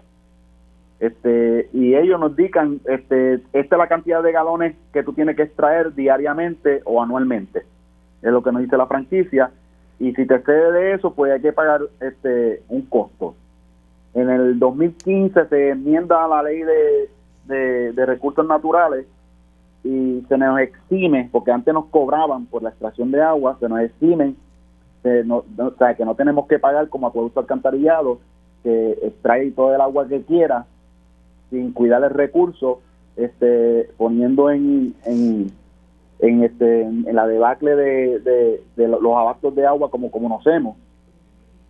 Este y ellos nos indican, este, esta es la cantidad de galones que tú tienes que extraer diariamente o anualmente. Es lo que nos dice la franquicia. Y si te excede de eso, pues hay que pagar este un costo. En el dos mil quince se enmienda la ley de, de, de recursos naturales y se nos exime, porque antes nos cobraban por la extracción de agua, se nos eximen, se no, no, o sea, que no tenemos que pagar como acueducto alcantarillado, que extrae todo el agua que quiera, sin cuidar el recurso, este, poniendo en, en, en, este, en la debacle de, de, de los abastos de agua como, como conocemos,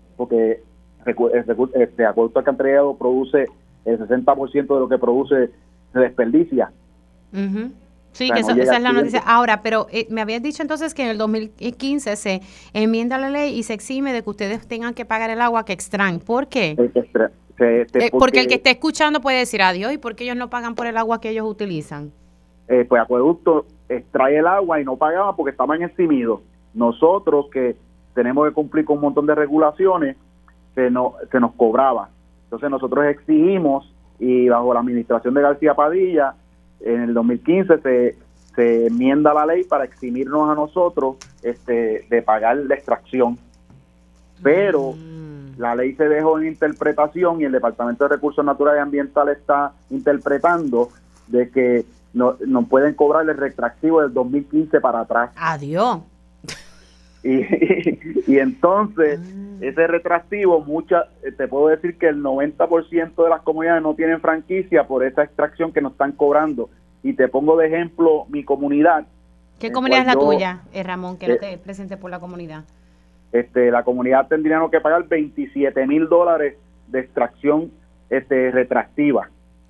porque el este acueducto alcantarillado produce el sesenta por ciento de lo que produce se desperdicia. Uh-huh. Sí, O sea, que no eso- llega esa es la al noticia. cliente. Ahora, pero eh, me habías dicho entonces que en el dos mil quince se enmienda la ley y se exime de que ustedes tengan que pagar el agua que extraen. ¿Por qué? Se- se- se- se- Eh, porque el que porque, esté escuchando puede decir adiós, ¿y por qué ellos no pagan por el agua que ellos utilizan? eh, pues Acueducto extrae el agua y no pagaba porque estaban eximidos. Nosotros que tenemos que cumplir con un montón de regulaciones, se nos, se nos cobraba. Entonces nosotros exigimos, y bajo la administración de García Padilla, en el dos mil quince se, se enmienda la ley para eximirnos a nosotros este, de pagar la extracción. Pero Mm. la ley se dejó en interpretación y el Departamento de Recursos Naturales y Ambientales está interpretando de que no, no pueden cobrar el retractivo del dos mil quince para atrás. Adiós. Y, y entonces, Ah. ese retractivo, mucha, te puedo decir que el noventa por ciento de las comunidades no tienen franquicia por esa extracción que nos están cobrando. Y te pongo de ejemplo mi comunidad. ¿Qué en comunidad es la cual yo, tuya, eh, Ramón, que no eh, te presente por la comunidad? Este, la comunidad tendría que pagar veintisiete mil dólares de extracción este, retractiva.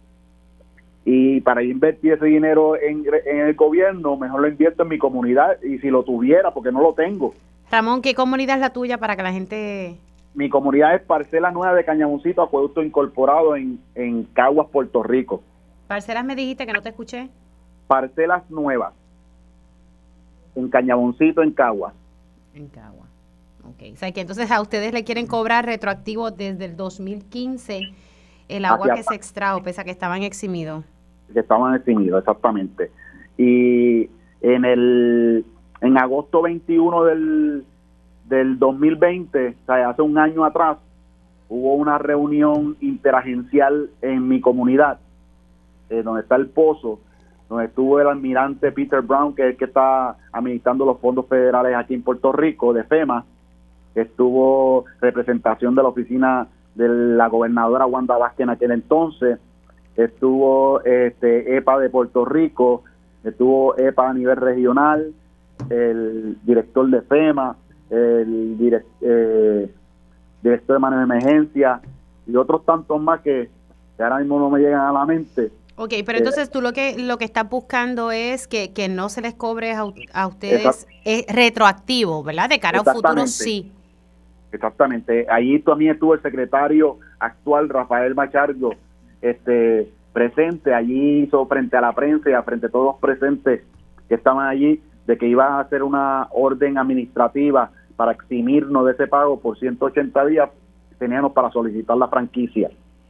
Y para invertir ese dinero en, en el gobierno, mejor lo invierto en mi comunidad. Y si lo tuviera, porque no lo tengo. Ramón, ¿qué comunidad es la tuya para que la gente... Mi comunidad es Parcela Nueva de Cañaboncito, Acueducto Incorporado en, en Caguas, Puerto Rico. Parcelas me dijiste que no te escuché? Parcelas Nuevas en Cañaboncito, en Caguas. En Cagua. Ok. O sea, que entonces a ustedes le quieren cobrar retroactivo desde el dos mil quince el agua Hacia que se extrajo, pese a que estaban eximidos. Que estaban eximidos, exactamente. Y en el en agosto veintiuno del, del dos mil veinte, o sea, hace un año atrás, hubo una reunión interagencial en mi comunidad, eh, donde está el pozo, donde estuvo el almirante Peter Brown, que es el que está administrando los fondos federales aquí en Puerto Rico, de FEMA. Estuvo representación de la oficina de la gobernadora Wanda Vázquez en aquel entonces, estuvo este EPA de Puerto Rico, estuvo EPA a nivel regional, el director de FEMA, el direct, eh, director de manejo de emergencia y otros tantos más que, que ahora mismo no me llegan a la mente. Ok, pero entonces tú lo que lo que estás buscando es que, que no se les cobre a, a ustedes Exact- es retroactivo, ¿verdad? De cara a un futuro Exactamente. sí. Exactamente. Allí también estuvo el secretario actual, Rafael Machargo, este, presente. Allí hizo frente a la prensa y a frente a todos los presentes que estaban allí, de que iba a hacer una orden administrativa para eximirnos de ese pago por ciento ochenta días, teníamos para solicitar la franquicia.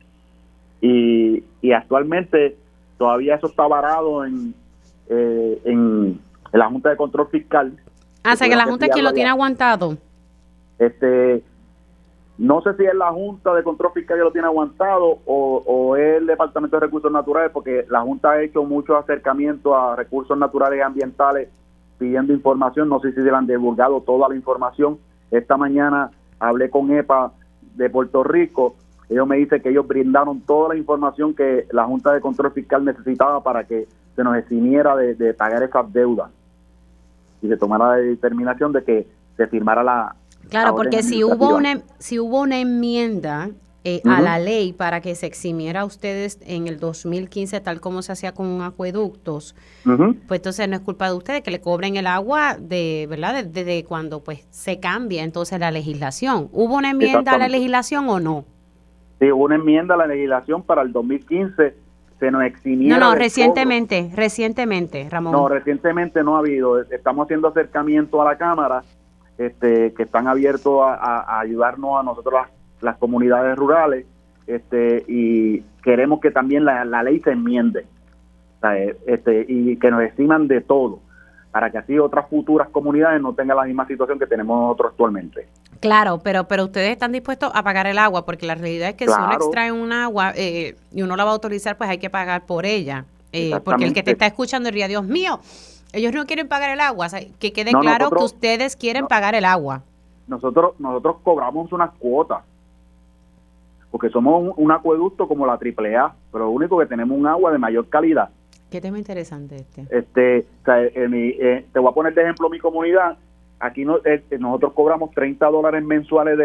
Y, y actualmente todavía eso está varado en, eh, en, en la Junta de Control Fiscal. Ah, o sea que la Tuvieron Junta es quien lo enviarlo tiene allá. aguantado. Este, no sé si es la Junta de Control Fiscal que lo tiene aguantado o, o es el Departamento de Recursos Naturales, porque la Junta ha hecho muchos acercamientos a recursos naturales y ambientales pidiendo información. No sé si se le han divulgado toda la información. Esta mañana hablé con EPA de Puerto Rico. Ellos me dicen que ellos brindaron toda la información que la Junta de Control Fiscal necesitaba para que se nos eximiera de, de pagar esas deudas y se tomara la determinación de que se firmara la Claro, la orden porque si hubo administrativa. una si hubo una enmienda eh, Ujú. a la ley para que se eximiera a ustedes en el dos mil quince, tal como se hacía con acueductos, Ujú. pues entonces no es culpa de ustedes que le cobren el agua de, ¿verdad? Desde de, de cuando pues se cambia entonces la legislación. ¿Hubo una enmienda a la Exactamente. legislación o no? Sí, hubo una enmienda a la legislación para el dos mil quince, se nos eximiera No, no, del recientemente, recientemente, Ramón. cobro. No, recientemente no ha habido. Estamos haciendo acercamiento a la Cámara, este, que están abiertos a, a- a ayudarnos a nosotros las, las comunidades rurales, este, y queremos que también la, la ley se enmiende, o sea, este, y que nos eximan de todo, para que así otras futuras comunidades no tengan la misma situación que tenemos nosotros actualmente. Claro, pero pero ustedes están dispuestos a pagar el agua, porque la realidad es que si uno Claro. extrae un agua eh, y uno la va a autorizar, pues hay que pagar por ella. Eh, porque el que te Exactamente. está escuchando diría, Dios mío, ellos no quieren pagar el agua. O sea, que quede No, claro nosotros- que ustedes quieren no. pagar el agua. Nosotros nosotros cobramos unas cuotas, porque somos un, un acueducto como la triple A, pero lo único que tenemos un agua de mayor calidad. Qué tema interesante este. Este, o sea, en mi, eh, te voy a poner de ejemplo mi comunidad. Aquí no, eh, nosotros cobramos treinta dólares mensuales de,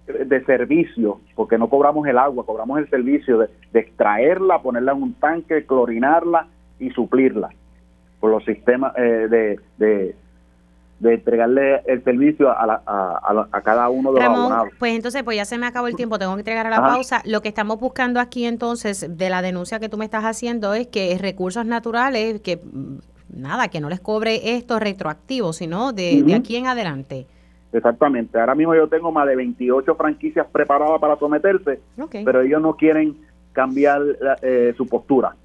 de servicio, porque no cobramos el agua, cobramos el servicio de, de extraerla, ponerla en un tanque, clorinarla y suplirla por los sistemas eh, de, de de entregarle el servicio a, la, a, a, a cada uno de Ramón, los abonados. Pues entonces, pues ya se me acabó el tiempo, tengo que entregar a la Ajá. pausa. Lo que estamos buscando aquí entonces, de la denuncia que tú me estás haciendo, es que recursos naturales, que nada, que no les cobre esto retroactivo, sino de, Uh-huh. de aquí en adelante. Exactamente. Ahora mismo yo tengo más de veintiocho franquicias preparadas para someterse, Okay. pero ellos no quieren cambiar eh, su postura.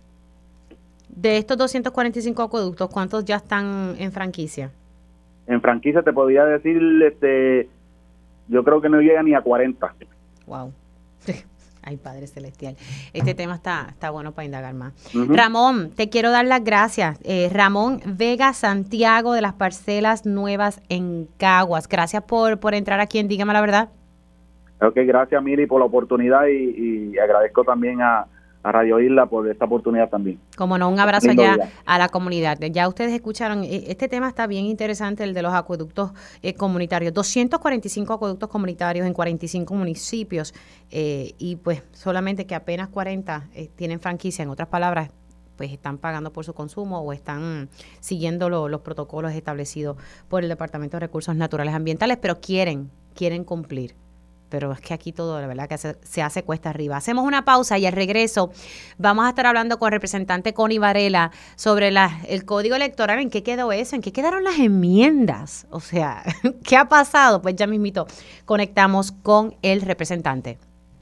De estos doscientos cuarenta y cinco acueductos, ¿cuántos ya están en franquicia? En franquicia te podría decir, este, yo creo que no llega ni a cuarenta. Wow. Ay, Padre Celestial. Este tema está, está bueno para indagar más. Uh-huh. Ramón, te quiero dar las gracias. Eh, Ramón Vega Santiago, de las Parcelas Nuevas en Caguas. Gracias por, por entrar aquí en Dígame la Verdad. Ok, gracias Miri por la oportunidad y, y agradezco también a, a Radio Isla por esta oportunidad también. Como no, un abrazo Lindo allá día. a la comunidad. Ya ustedes escucharon, este tema está bien interesante, el de los acueductos eh, comunitarios. doscientos cuarenta y cinco acueductos comunitarios en cuarenta y cinco municipios eh, y pues solamente que apenas cuarenta eh, tienen franquicia. En otras palabras, pues están pagando por su consumo o están siguiendo lo, los protocolos establecidos por el Departamento de Recursos Naturales Ambientales, pero quieren, quieren cumplir. Pero es que aquí todo, la verdad, que se, se hace cuesta arriba. Hacemos una pausa y al regreso vamos a estar hablando con el representante Connie Varela sobre la, el código electoral. ¿En qué quedó eso? ¿En qué quedaron las enmiendas? O sea, ¿qué ha pasado? Pues ya mismito conectamos con el representante.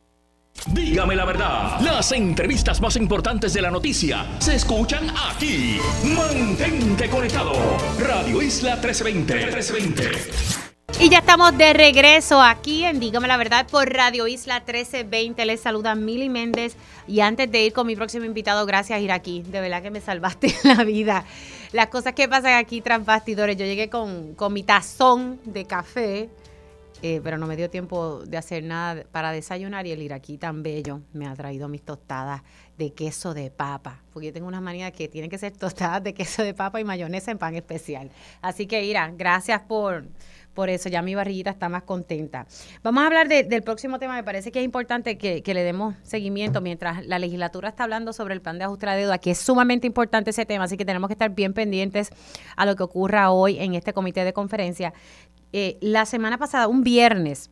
Dígame la verdad, las entrevistas más importantes de la noticia se escuchan aquí. Mantente conectado. Radio Isla trescientos veinte. Y ya estamos de regreso aquí en Dígame la Verdad por Radio Isla trece veinte. Les saluda Mili Méndez. Y antes de ir con mi próximo invitado, gracias Iraquí. De verdad que me salvaste la vida. Las cosas que pasan aquí tras bastidores. Yo llegué con, con mi tazón de café, eh, pero no me dio tiempo de hacer nada para desayunar. Y el Iraquí tan bello me ha traído mis tostadas de queso de papa. Porque yo tengo una manía que tienen que ser tostadas de queso de papa y mayonesa en pan especial. Así que, Ira, gracias por... Por eso ya mi barriguita está más contenta. Vamos a hablar de, del próximo tema. Me parece que es importante que, que le demos seguimiento mientras la legislatura está hablando sobre el plan de ajuste a la deuda, que es sumamente importante ese tema, así que tenemos que estar bien pendientes a lo que ocurra hoy en este comité de conferencia. Eh, la semana pasada, un viernes,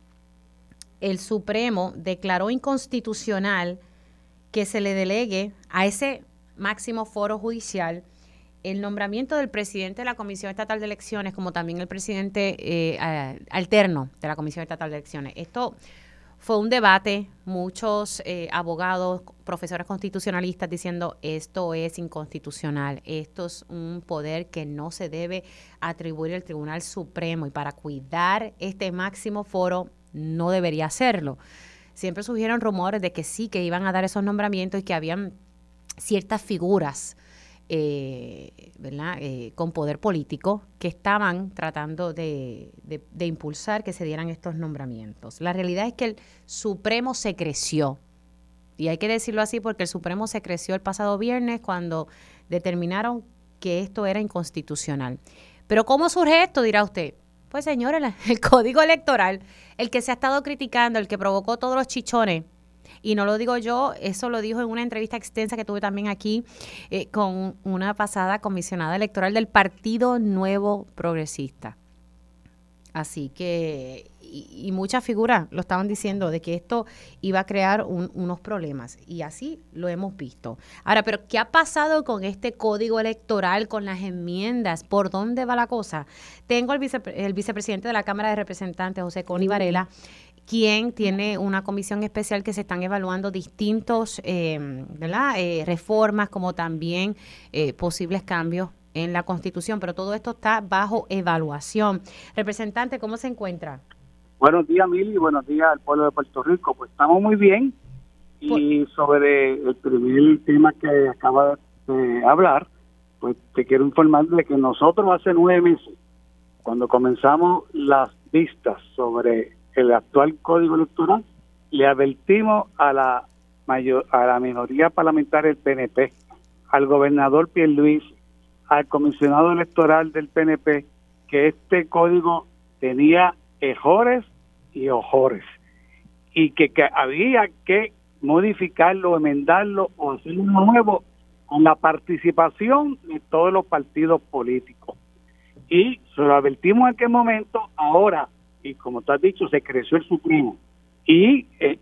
el Supremo declaró inconstitucional que se le delegue a ese máximo foro judicial el nombramiento del presidente de la Comisión Estatal de Elecciones, como también el presidente eh, alterno de la Comisión Estatal de Elecciones. Esto fue un debate, muchos eh, abogados, profesores constitucionalistas diciendo esto es inconstitucional, esto es un poder que no se debe atribuir al Tribunal Supremo y para cuidar este máximo foro no debería hacerlo. Siempre surgieron rumores de que sí, que iban a dar esos nombramientos y que habían ciertas figuras Eh, ¿verdad? Eh, con poder político que estaban tratando de, de, de impulsar que se dieran estos nombramientos. La realidad es que el Supremo se creció, y hay que decirlo así porque el Supremo se creció el pasado viernes cuando determinaron que esto era inconstitucional. Pero ¿cómo surge esto? Dirá usted. Pues señores, el, el Código Electoral, el que se ha estado criticando, el que provocó todos los chichones. Y no lo digo yo, eso lo dijo en una entrevista extensa que tuve también aquí eh, con una pasada comisionada electoral del Partido Nuevo Progresista. Así que, y, y muchas figuras lo estaban diciendo de que esto iba a crear un, unos problemas. Y así lo hemos visto. Ahora, pero ¿qué ha pasado con este código electoral, con las enmiendas? ¿Por dónde va la cosa? Tengo el, vice, el vicepresidente de la Cámara de Representantes, José Connie Varela, quien tiene una comisión especial que se están evaluando distintos eh, ¿verdad? Eh, reformas, como también eh, posibles cambios en la Constitución, pero todo esto está bajo evaluación. Representante, ¿cómo se encuentra? Buenos días, Mili, buenos días al pueblo de Puerto Rico. Pues estamos muy bien, y pues, sobre el primer tema que acaba de hablar, pues te quiero informar de que nosotros hace nueve meses, cuando comenzamos las vistas sobre el actual Código Electoral, le advertimos a la mayor, a la minoría parlamentaria del P N P, al gobernador Pierluisi, al comisionado electoral del P N P, que este código tenía ejores y ojores. y que, que había que modificarlo, enmendarlo o hacer uno nuevo con la participación de todos los partidos políticos. Y se lo advertimos en aquel momento, ahora, y como tú has dicho, se creció el Supremo. Y eh,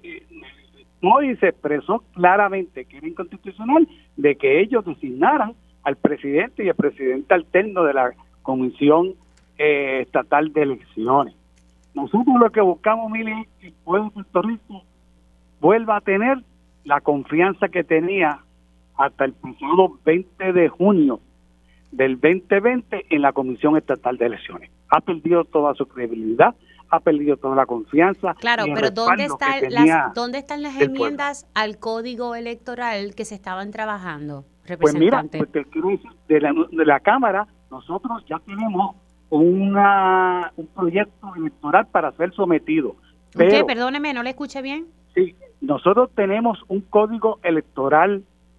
hoy se expresó claramente que era inconstitucional de que ellos designaran al presidente y al presidente alterno de la Comisión eh, Estatal de Elecciones. Nosotros lo que buscamos, Mili, es que el pueblo de Puerto Rico vuelva a tener la confianza que tenía hasta el pasado veinte de junio del veinte veinte en la Comisión Estatal de Elecciones. Ha perdido toda su credibilidad, ha perdido toda la confianza. Claro, pero ¿dónde, está las, ¿dónde están las enmiendas al Código Electoral que se estaban trabajando, representante? Pues mira, pues te quiero decir, de la, de la Cámara, nosotros ya tenemos una, un proyecto electoral para ser sometido. Pero, ¿Qué? Perdóneme, ¿no le escuché bien? Sí, nosotros tenemos un Código Electoral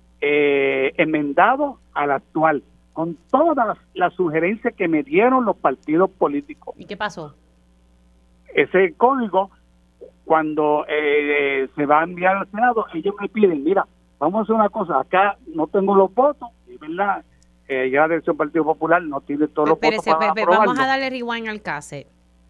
eh, enmendado al actual, con todas las sugerencias que me dieron los partidos políticos. ¿Y qué pasó? Ese código, cuando eh, se va a enviar al Senado, ellos me piden, mira, vamos a hacer una cosa, acá no tengo los votos, y verdad, eh, ya del Partido Popular no tiene todos los Espérese, votos para Pepe, aprobarlo. vamos a darle rewind al caso.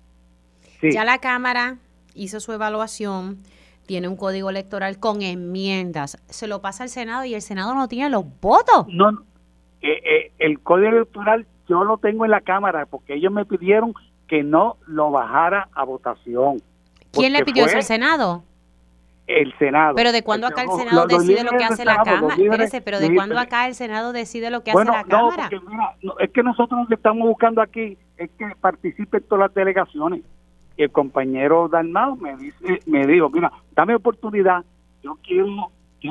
Sí. Ya la Cámara hizo su evaluación, tiene un código electoral con enmiendas, se lo pasa al Senado y el Senado no tiene los votos. No, eh, eh, el código electoral yo lo tengo en la Cámara porque ellos me pidieron que no lo bajara a votación. ¿Quién le pidió eso? ¿El Senado? El Senado. Pero ¿de cuándo acá el Senado los, los decide lo que hace Senado, la Cámara? Espérese, pero ¿de sí, cuándo pero, acá el Senado decide lo que bueno, hace la no, Cámara? Porque, mira, no, es que nosotros lo que estamos buscando aquí es que participen todas las delegaciones. Y el compañero Dalmau me dice, me dijo, mira, dame oportunidad, yo quiero, yo,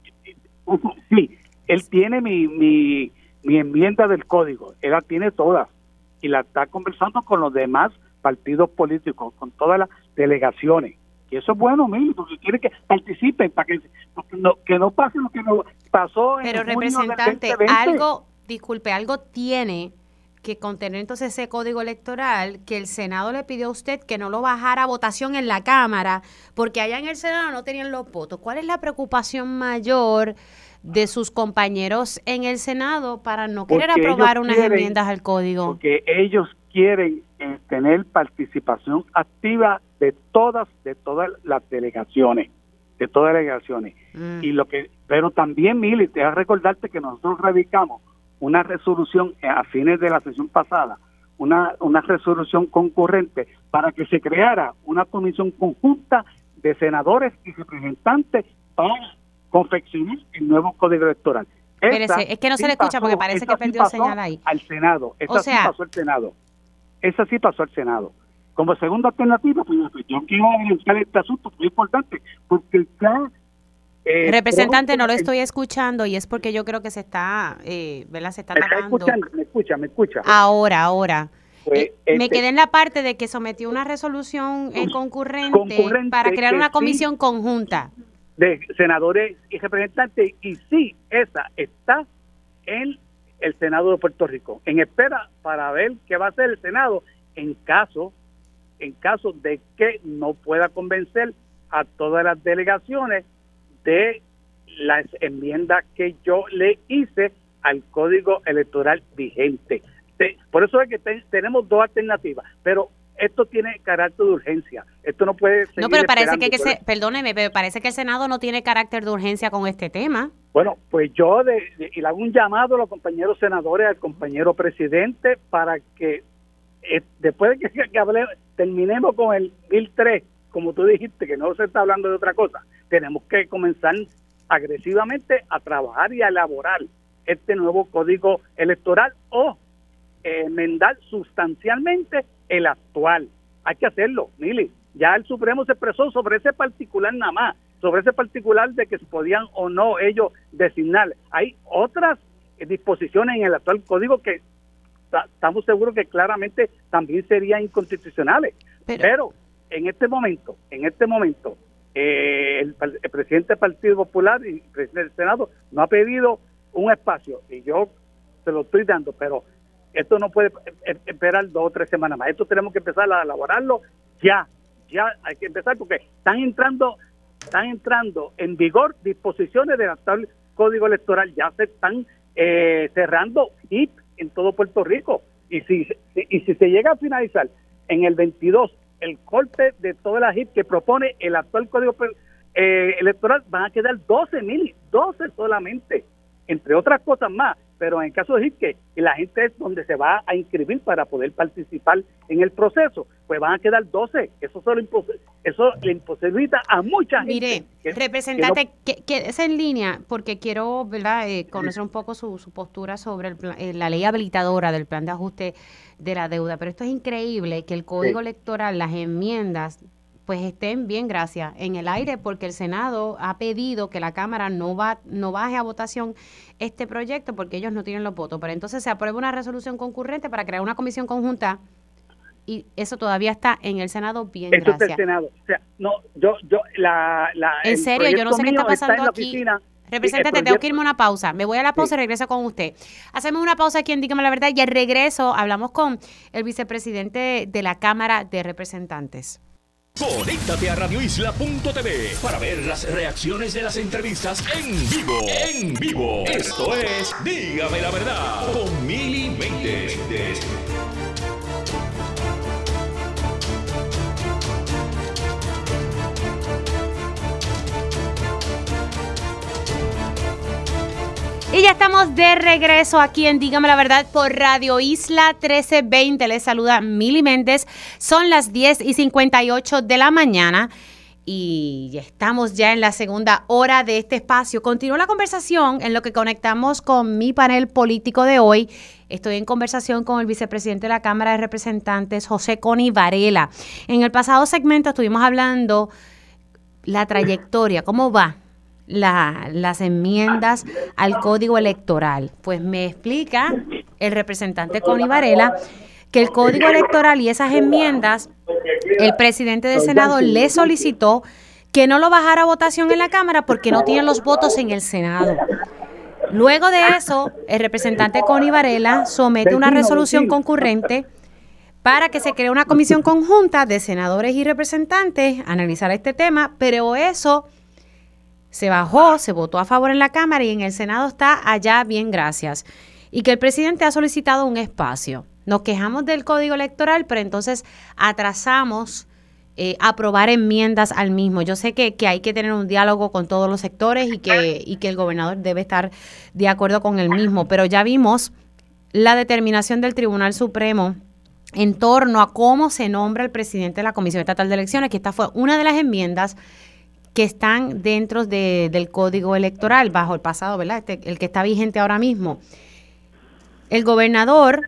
sí, él tiene mi, mi, mi enmienda del código, él la tiene todas y la está conversando con los demás partidos políticos, con todas las delegaciones. Y eso es bueno, Mili, porque quiere que participen, para que, porque no, que no pase lo que no pasó en Pero junio representante, del veinte veinte. algo, disculpe, algo tiene que contener entonces ese código electoral que el Senado le pidió a usted que no lo bajara a votación en la Cámara, porque allá en el Senado no tenían los votos. ¿Cuál es la preocupación mayor de sus compañeros en el Senado para no querer Porque aprobar ellos unas quieren, enmiendas al código? Porque ellos quieren eh, tener participación activa de todas, de todas las delegaciones, de todas las delegaciones. Mm. Y lo que, pero también, Mili, te voy a recordarte que nosotros radicamos una resolución a fines de la sesión pasada, una, una resolución concurrente para que se creara una comisión conjunta de senadores y representantes para confeccionar el nuevo código electoral. Espérese, es que no sí se le escucha pasó, porque parece que perdió sí señal ahí. Al Senado, esa o sea, sí pasó al Senado. Esa sí pasó al Senado. Como segunda alternativa, pues, pues yo quiero avanzar este asunto, muy importante, porque ya... Eh, Representante, no lo estoy escuchando y es porque yo creo que se está, eh, ¿verdad? Se está me tapando. Está escuchando, me escucha, me escucha. Ahora, ahora. Pues, eh, este, me quedé en la parte de que sometió una resolución eh, concurrente, concurrente para crear una comisión sí, conjunta. De senadores y representantes, y sí, esa está en el Senado de Puerto Rico, en espera para ver qué va a hacer el Senado en caso, en caso de que no pueda convencer a todas las delegaciones de las enmiendas que yo le hice al código electoral vigente. De, por eso es que te, tenemos dos alternativas, pero esto tiene carácter de urgencia. Esto no puede seguir No, pero parece que, que por... se, perdóneme, pero parece que el Senado no tiene carácter de urgencia con este tema. Bueno, pues yo de, de, y le hago un llamado a los compañeros senadores, al compañero presidente, para que eh, después de que, que hable, terminemos con el Bill tres, como tú dijiste, que no se está hablando de otra cosa, tenemos que comenzar agresivamente a trabajar y a elaborar este nuevo código electoral o eh, enmendar sustancialmente el actual. Hay que hacerlo, Mili. Ya el Supremo se expresó sobre ese particular nada más, sobre ese particular de que se podían o no ellos designar. Hay otras eh, disposiciones en el actual código que estamos seguros que claramente también serían inconstitucionales. Pero, Pero en este momento, en este momento, eh, el, el presidente del Partido Popular y el presidente del Senado no ha pedido un espacio y yo se lo estoy dando, pero esto no puede esperar dos o tres semanas más. Esto tenemos que empezar a elaborarlo ya, ya hay que empezar porque están entrando, están entrando en vigor disposiciones del actual Código Electoral, ya se están eh, cerrando I P en todo Puerto Rico, y si, y si se llega a finalizar en el veintidós el corte de todas las I P que propone el actual Código eh, Electoral, van a quedar doce mil, doce solamente, entre otras cosas más. Pero en el caso de I P que la gente es donde se va a inscribir para poder participar en el proceso, pues van a quedar doce. Eso solo impos- eso le imposibilita a mucha gente. Mire, que, representante, que que, que es en línea, porque quiero, ¿verdad?, eh, conocer un poco su, su postura sobre el plan, eh, la ley habilitadora del plan de ajuste de la deuda. Pero esto es increíble, que el Código Sí. Electoral, las enmiendas, pues estén bien, gracias, en el aire, porque el Senado ha pedido que la Cámara no va no baje a votación este proyecto porque ellos no tienen los votos. Pero entonces se aprueba una resolución concurrente para crear una comisión conjunta y eso todavía está en el Senado, bien, Eso gracias. es el Senado. O sea, no, yo, yo, la, la En el serio, yo no sé qué está proyecto mío pasando en la aquí. oficina. Representante, Sí, tengo el que irme a una pausa. Me voy a la pausa y regreso con usted. Hacemos una pausa aquí en Dígame la Verdad y al regreso hablamos con el vicepresidente de la Cámara de Representantes. Conéctate a radio isla punto t v para ver las reacciones de las entrevistas en vivo. En vivo. Esto es Dígame la Verdad con Mili Méndez. Y ya estamos de regreso aquí en Dígame la Verdad por Radio Isla trece veinte. Les saluda Mili Méndez. Son las diez y cincuenta y ocho de la mañana y estamos ya en la segunda hora de este espacio. Continúa la conversación en lo que conectamos con mi panel político de hoy. Estoy en conversación con el vicepresidente de la Cámara de Representantes, José Coni Varela. En el pasado segmento estuvimos hablando la trayectoria, cómo va La, las enmiendas al Código Electoral. Pues me explica el representante Coni Varela que el Código Electoral y esas enmiendas, el presidente del Senado le solicitó que no lo bajara a votación en la Cámara porque no tiene los votos en el Senado. Luego de eso, el representante Coni Varela somete una resolución concurrente para que se cree una comisión conjunta de senadores y representantes a analizar este tema, pero eso se bajó, se votó a favor en la Cámara y en el Senado está allá, bien, gracias. Y que el presidente ha solicitado un espacio. Nos quejamos del Código Electoral, pero entonces atrasamos eh, aprobar enmiendas al mismo. Yo sé que, que hay que tener un diálogo con todos los sectores y que, y que el gobernador debe estar de acuerdo con el mismo, pero ya vimos la determinación del Tribunal Supremo en torno a cómo se nombra el presidente de la Comisión Estatal de Elecciones, que esta fue una de las enmiendas que están dentro de, del Código Electoral, bajo el pasado, ¿verdad? Este, el que está vigente ahora mismo. El gobernador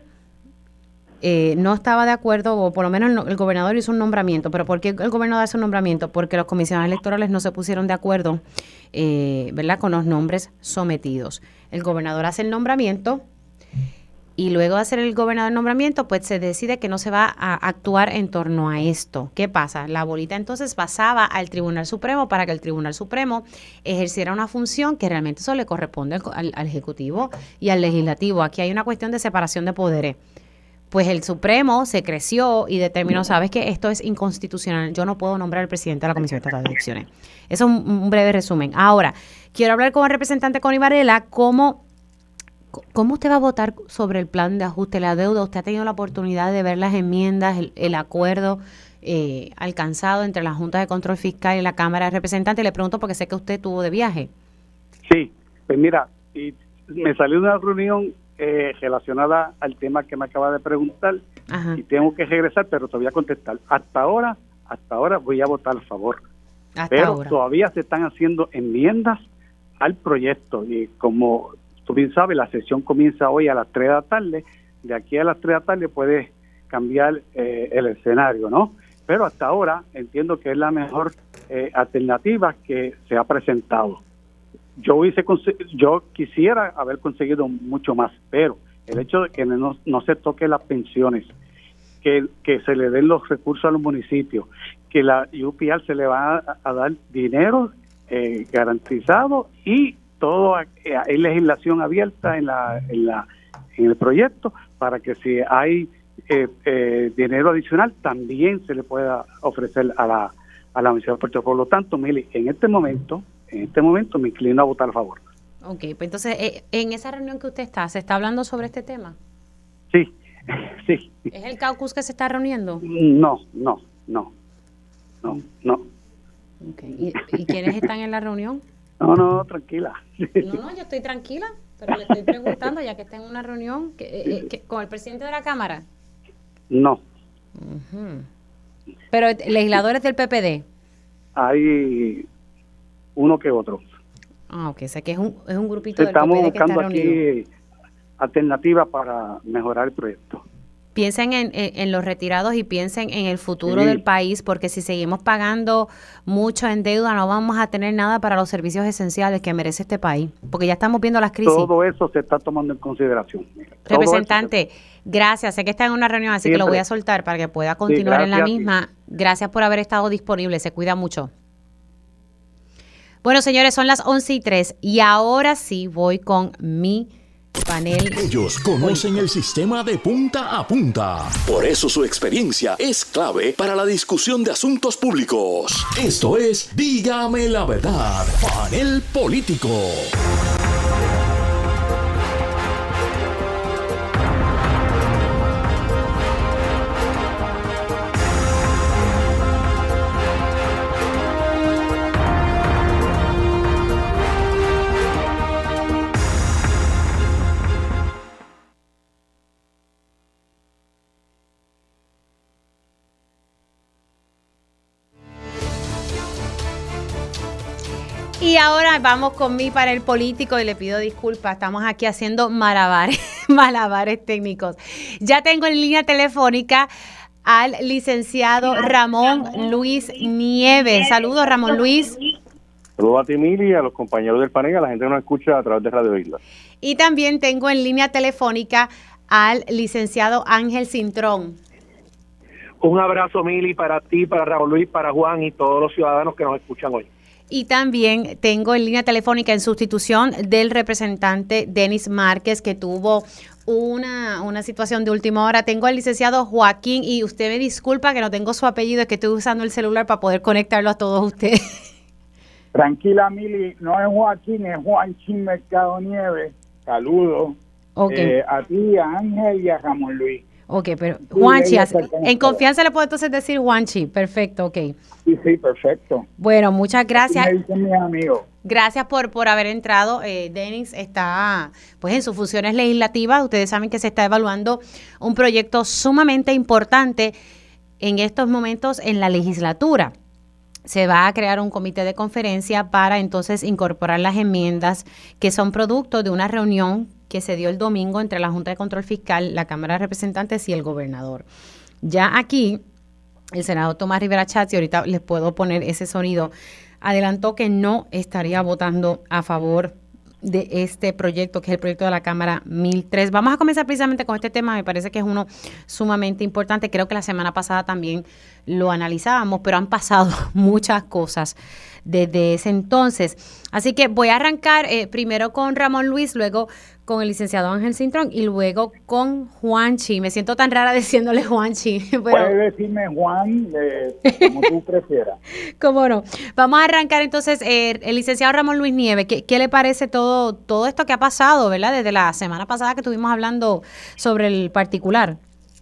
eh, no estaba de acuerdo, o por lo menos el, el gobernador hizo un nombramiento. ¿Pero por qué el gobernador hace un nombramiento? Porque los comisionados electorales no se pusieron de acuerdo, eh, ¿verdad?, con los nombres sometidos. El gobernador hace el nombramiento y luego de hacer el gobernador el nombramiento, pues se decide que no se va a actuar en torno a esto. ¿Qué pasa? La bolita entonces pasaba al Tribunal Supremo para que el Tribunal Supremo ejerciera una función que realmente eso le corresponde al, al, al Ejecutivo y al Legislativo. Aquí hay una cuestión de separación de poderes. Pues el Supremo se creció y determinó, sabes que esto es inconstitucional, yo no puedo nombrar al presidente de la Comisión Estatal de Elecciones. Eso es un, un breve resumen. Ahora, quiero hablar con el representante Coni Varela, cómo ¿Cómo usted va a votar sobre el plan de ajuste de la deuda? ¿Usted ha tenido la oportunidad de ver las enmiendas, el, el acuerdo eh, alcanzado entre la Junta de Control Fiscal y la Cámara de Representantes? Le pregunto porque sé que usted estuvo de viaje. Sí, pues mira, y me salió una reunión eh, relacionada al tema que me acaba de preguntar. Ajá. Y tengo que regresar, pero te voy a contestar. Hasta ahora, hasta ahora voy a votar a favor. Hasta pero ahora. Todavía se están haciendo enmiendas al proyecto y como tú bien sabes, la sesión comienza hoy a las tres de la tarde. De aquí a las tres de la tarde puede cambiar eh, el escenario, ¿no? Pero hasta ahora entiendo que es la mejor eh, alternativa que se ha presentado. Yo hubiese yo quisiera haber conseguido mucho más, pero el hecho de que no, no se toque las pensiones, que, que se le den los recursos a los municipios, que la U P R se le va a, a dar dinero eh, garantizado y todo, hay legislación abierta en la, en la en el proyecto para que si hay eh, eh, dinero adicional también se le pueda ofrecer a la, a la Universidad de Puerto Rico. Por lo tanto, Mili, en este momento, en este momento me inclino a votar a favor. Ok, pues entonces, eh, en esa reunión que usted está, ¿se está hablando sobre este tema? Sí, sí. ¿Es el caucus que se está reuniendo? No, no, no, no, no. Okay. ¿Y, ¿Y quiénes están en la reunión? No, no, tranquila. No, no, yo estoy tranquila, pero le estoy preguntando, ya que está en una reunión, que, eh, que, ¿con el presidente de la Cámara? No. Uh-huh. Pero legisladores del P P D. Hay uno que otro. Ah, ok, sé que es un, es un grupito del Estamos P P D que está buscando reunido. aquí alternativas para mejorar el proyecto. Piensen en, en, en los retirados y piensen en el futuro Sí. del país, porque si seguimos pagando mucho en deuda no vamos a tener nada para los servicios esenciales que merece este país, porque ya estamos viendo las crisis. Todo eso se está tomando en consideración. Representante, gracias. Sé que está en una reunión, así Siempre. que lo voy a soltar para que pueda continuar Sí, en la gracias a ti. misma. Gracias por haber estado disponible. Se cuida mucho. Bueno, señores, son las once y tres y ahora sí voy con mi panel. Ellos conocen el sistema de punta a punta. Por eso su experiencia es clave para la discusión de asuntos públicos. Esto es Dígame la Verdad, panel político. Y ahora vamos con mi panel político y le pido disculpas, estamos aquí haciendo malabares, malabares técnicos. Ya tengo en línea telefónica al licenciado Ramón Luis Nieves. Saludos, Ramón Luis. Saludos a ti, Mili, a los compañeros del panel, a la gente que nos escucha a través de Radio Isla. Y también tengo en línea telefónica al licenciado Ángel Cintrón. Un abrazo, Mili, para ti, para Raúl Luis, para Juan y todos los ciudadanos que nos escuchan hoy. Y también tengo en línea telefónica en sustitución del representante Denis Márquez, que tuvo una, una situación de última hora. Tengo al licenciado Joaquín, y usted me disculpa que no tengo su apellido, es que estoy usando el celular para poder conectarlo a todos ustedes. Tranquila, Mili, no es Joaquín, es Juanchín Mercado Nieves. Saludos. Okay. Eh, a ti, a Ángel y a Ramón Luis. Ok, pero Juanchi, Sí, así- en confianza le puedo entonces decir Juanchi. Perfecto, ok. Sí, sí, perfecto. Bueno, muchas gracias. Así me dicen mis amigos. Gracias por, por haber entrado. Eh, Denis está pues en sus funciones legislativas. Ustedes saben que se está evaluando un proyecto sumamente importante en estos momentos en la legislatura. Se va a crear un comité de conferencia para entonces incorporar las enmiendas que son producto de una reunión que se dio el domingo entre la Junta de Control Fiscal, la Cámara de Representantes y el gobernador. Ya aquí, el senador Tomás Rivera Schatz, y ahorita les puedo poner ese sonido, adelantó que no estaría votando a favor de este proyecto, que es el proyecto de la Cámara mil tres. Vamos a comenzar precisamente con este tema, me parece que es uno sumamente importante. Creo que la semana pasada también lo analizábamos, pero han pasado muchas cosas desde ese entonces. Así que voy a arrancar eh, primero con Ramón Luis, luego con el licenciado Ángel Cintrón y luego con Juanchi. Me siento tan rara diciéndole Juanchi. Pero, Puedes decirme Juan, eh, como tú prefieras. ¿cómo no? Vamos a arrancar entonces, eh, el licenciado Ramón Luis Nieves. ¿Qué, qué le parece todo, todo esto que ha pasado, verdad? Desde la semana pasada que estuvimos hablando sobre el particular.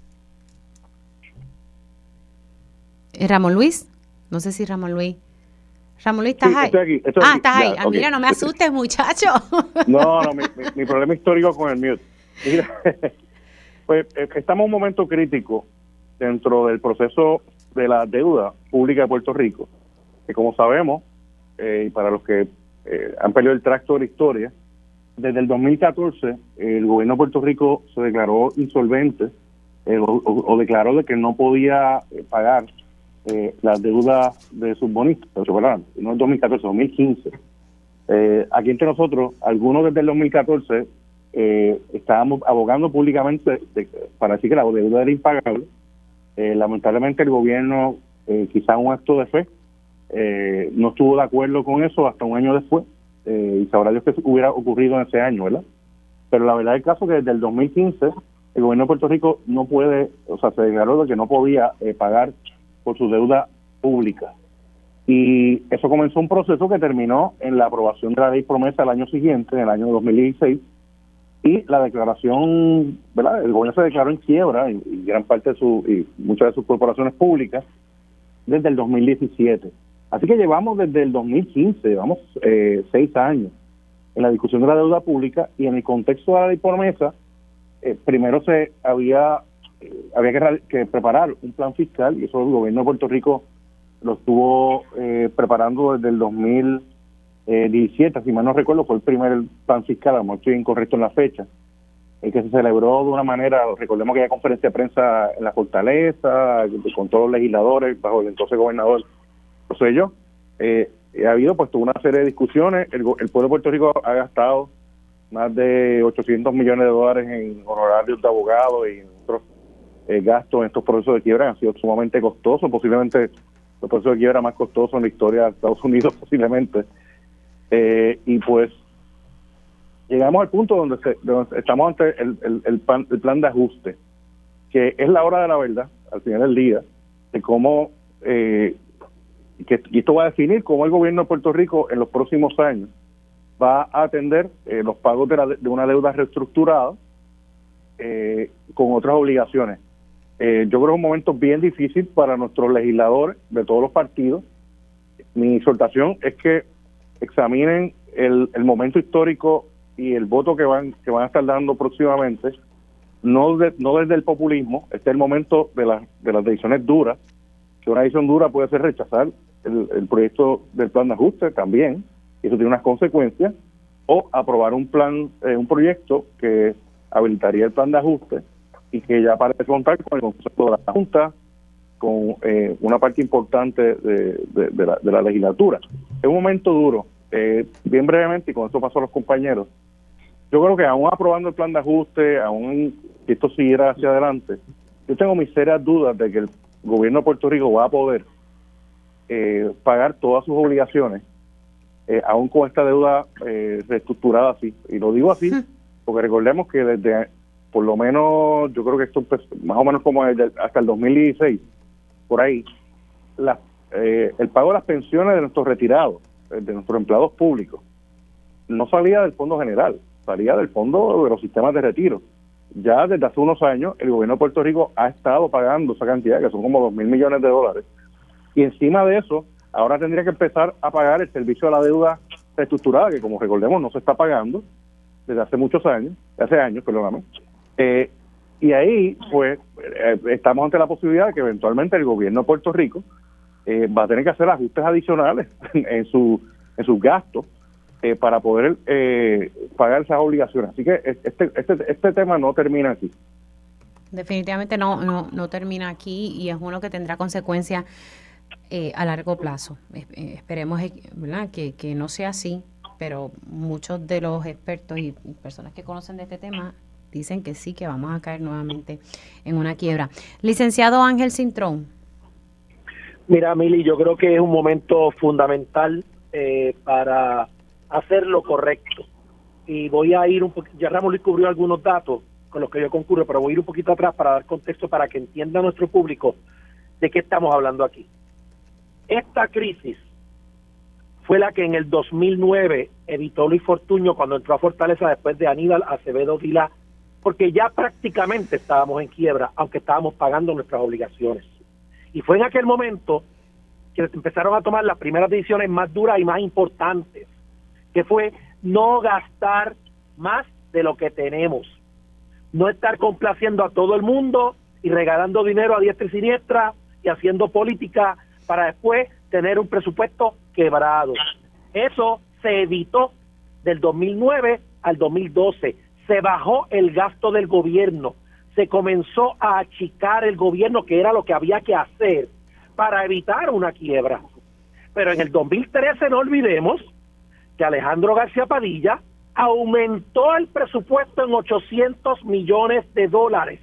Eh, Ramón Luis, no sé si Ramón Luis. Ramón Luis, ¿estás Sí, ahí? estoy aquí, estoy ah, aquí. estás Ya, ahí. Ah, ok. Mira, no me asustes, muchacho. No, no, mi, mi, mi problema histórico con el mute. Mira, pues eh, estamos en un momento crítico dentro del proceso de la deuda pública de Puerto Rico, que como sabemos, eh, y para los que eh, han perdido el tracto de la historia, desde el dos mil catorce el gobierno de Puerto Rico se declaró insolvente eh, o, o- o declaró de que no podía eh, pagar eh, las deudas de sus bonistas, ¿verdad? No el dos mil catorce, dos mil quince. Eh, aquí entre nosotros, algunos desde el dos mil catorce eh, estábamos abogando públicamente de- para decir que la deuda era impagable. Eh, lamentablemente el gobierno, eh, quizá un acto de fe, eh, no estuvo de acuerdo con eso hasta un año después, eh, y sabrá Dios que hubiera ocurrido en ese año, ¿verdad? Pero la verdad del caso es que desde el dos mil quince el gobierno de Puerto Rico no puede, o sea, se declaró de que no podía eh, pagar por su deuda pública. Y eso comenzó un proceso que terminó en la aprobación de la ley promesa el año siguiente, en el año dos mil dieciséis, y la declaración, ¿verdad? El gobierno se declaró en quiebra y, y gran parte de su, y muchas de sus corporaciones públicas desde el dos mil diecisiete. Así que llevamos desde el dos mil quince, llevamos eh, seis años en la discusión de la deuda pública, y en el contexto de la ley promesa, eh, primero se había eh, había que, que preparar un plan fiscal, y eso el gobierno de Puerto Rico lo estuvo eh, preparando desde el dos mil diecisiete, si mal no recuerdo, fue el primer plan fiscal, a lo mejor estoy incorrecto en la fecha, el que se celebró de una manera, recordemos que había conferencia de prensa en la Fortaleza, con todos los legisladores, bajo el entonces gobernador Rosselló. Eh, ha habido pues toda una serie de discusiones, el, el pueblo de Puerto Rico ha gastado más de ochocientos millones de dólares en honorarios de abogados y otros eh, gastos en estos procesos de quiebra, han sido sumamente costosos, posiblemente los procesos de quiebra más costosos en la historia de Estados Unidos posiblemente, eh, y pues llegamos al punto donde, se, donde estamos ante el, el, el, plan, el plan de ajuste, que es la hora de la verdad, al final del día, de cómo, eh, que, y esto va a definir cómo el gobierno de Puerto Rico en los próximos años va a atender eh, los pagos de, la, de una deuda reestructurada eh, con otras obligaciones. Eh, yo creo que es un momento bien difícil para nuestros legisladores de todos los partidos. Mi exhortación es que examinen el, el momento histórico y el voto que van que van a estar dando próximamente, no de, no desde el populismo. Este es el momento de, la, de las decisiones duras, que una decisión dura puede ser rechazar el, el proyecto del plan de ajuste también, y eso tiene unas consecuencias, o aprobar un plan, eh, un proyecto que habilitaría el plan de ajuste y que ya parece contar con el concepto de la Junta, con eh, una parte importante de, de, de, la, de la legislatura. Es un momento duro. Eh, bien brevemente, y con esto paso a los compañeros, yo creo que aún aprobando el plan de ajuste, aún si esto siguiera hacia adelante, yo tengo mis serias dudas de que el gobierno de Puerto Rico va a poder eh, pagar todas sus obligaciones, eh, aún con esta deuda eh, reestructurada así. Y lo digo así porque recordemos que desde, por lo menos, yo creo que esto empezó, más o menos como desde, hasta el dos mil dieciséis, por ahí, la, eh, el pago de las pensiones de nuestros retirados, de nuestros empleados públicos, no salía del fondo general, salía del fondo de los sistemas de retiro. Ya desde hace unos años el gobierno de Puerto Rico ha estado pagando esa cantidad, que son como dos mil millones de dólares, y encima de eso ahora tendría que empezar a pagar el servicio de la deuda reestructurada, que como recordemos no se está pagando desde hace muchos años, hace años, perdóname. Eh, y ahí pues eh, estamos ante la posibilidad de que eventualmente el gobierno de Puerto Rico Eh, va a tener que hacer ajustes adicionales en su en sus gastos eh, para poder eh, pagar esas obligaciones. Así que este este este tema no termina aquí. Definitivamente no no no termina aquí, y es uno que tendrá consecuencias eh, a largo plazo. Es, eh, esperemos, ¿verdad?, que, que no sea así, pero muchos de los expertos y personas que conocen de este tema dicen que sí, que vamos a caer nuevamente en una quiebra. Licenciado Ángel Cintrón. Mira, Mili, yo creo que es un momento fundamental eh, para hacer lo correcto. Y voy a ir un poquito, ya Ramón Luis cubrió algunos datos con los que yo concurro, pero voy a ir un poquito atrás para dar contexto para que entienda nuestro público de qué estamos hablando aquí. Esta crisis fue la que en el dos mil nueve evitó Luis Fortuño cuando entró a Fortaleza después de Aníbal Acevedo Vilá, porque ya prácticamente estábamos en quiebra, aunque estábamos pagando nuestras obligaciones. Y fue en aquel momento que empezaron a tomar las primeras decisiones más duras y más importantes, que fue no gastar más de lo que tenemos, no estar complaciendo a todo el mundo y regalando dinero a diestra y siniestra y haciendo política para después tener un presupuesto quebrado. Eso se evitó del dos mil nueve al dos mil doce. Se bajó el gasto del gobierno, se comenzó a achicar el gobierno, que era lo que había que hacer para evitar una quiebra. Pero en el dos mil trece no olvidemos que Alejandro García Padilla aumentó el presupuesto en ochocientos millones de dólares.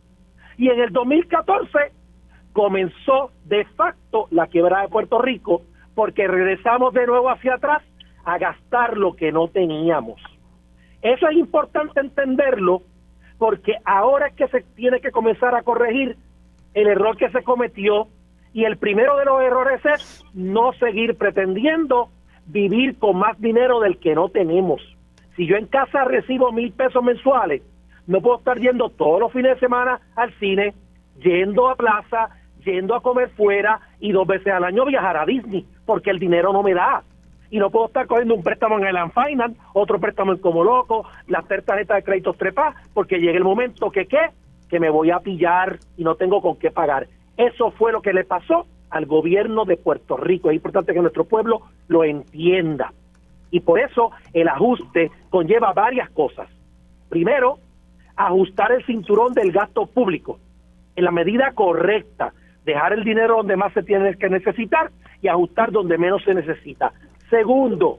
Y en el dos mil catorce comenzó de facto la quiebra de Puerto Rico, porque regresamos de nuevo hacia atrás a gastar lo que no teníamos. Eso es importante entenderlo, porque ahora es que se tiene que comenzar a corregir el error que se cometió, y el primero de los errores es no seguir pretendiendo vivir con más dinero del que no tenemos. Si yo en casa recibo mil pesos mensuales, no puedo estar yendo todos los fines de semana al cine, yendo a plaza, yendo a comer fuera y dos veces al año viajar a Disney, porque el dinero no me da. Y no puedo estar cogiendo un préstamo en Elan Finance, otro préstamo en Como Loco, las tres tarjetas de crédito trepas, porque llega el momento que ¿qué? Que me voy a pillar y no tengo con qué pagar. Eso fue lo que le pasó al gobierno de Puerto Rico. Es importante que nuestro pueblo lo entienda. Y por eso el ajuste conlleva varias cosas. Primero, ajustar el cinturón del gasto público en la medida correcta, dejar el dinero donde más se tiene que necesitar y ajustar donde menos se necesita. Segundo,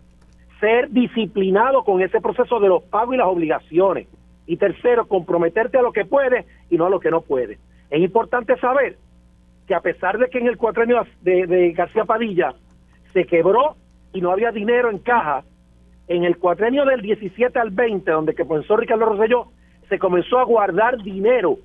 ser disciplinado con ese proceso de los pagos y las obligaciones. Y tercero, comprometerte a lo que puedes y no a lo que no puedes. Es importante saber que a pesar de que en el cuatrenio de, de García Padilla se quebró y no había dinero en caja, en el cuatrenio del diecisiete al veinte, donde que comenzó Ricardo Rosselló, se comenzó a guardar dinero,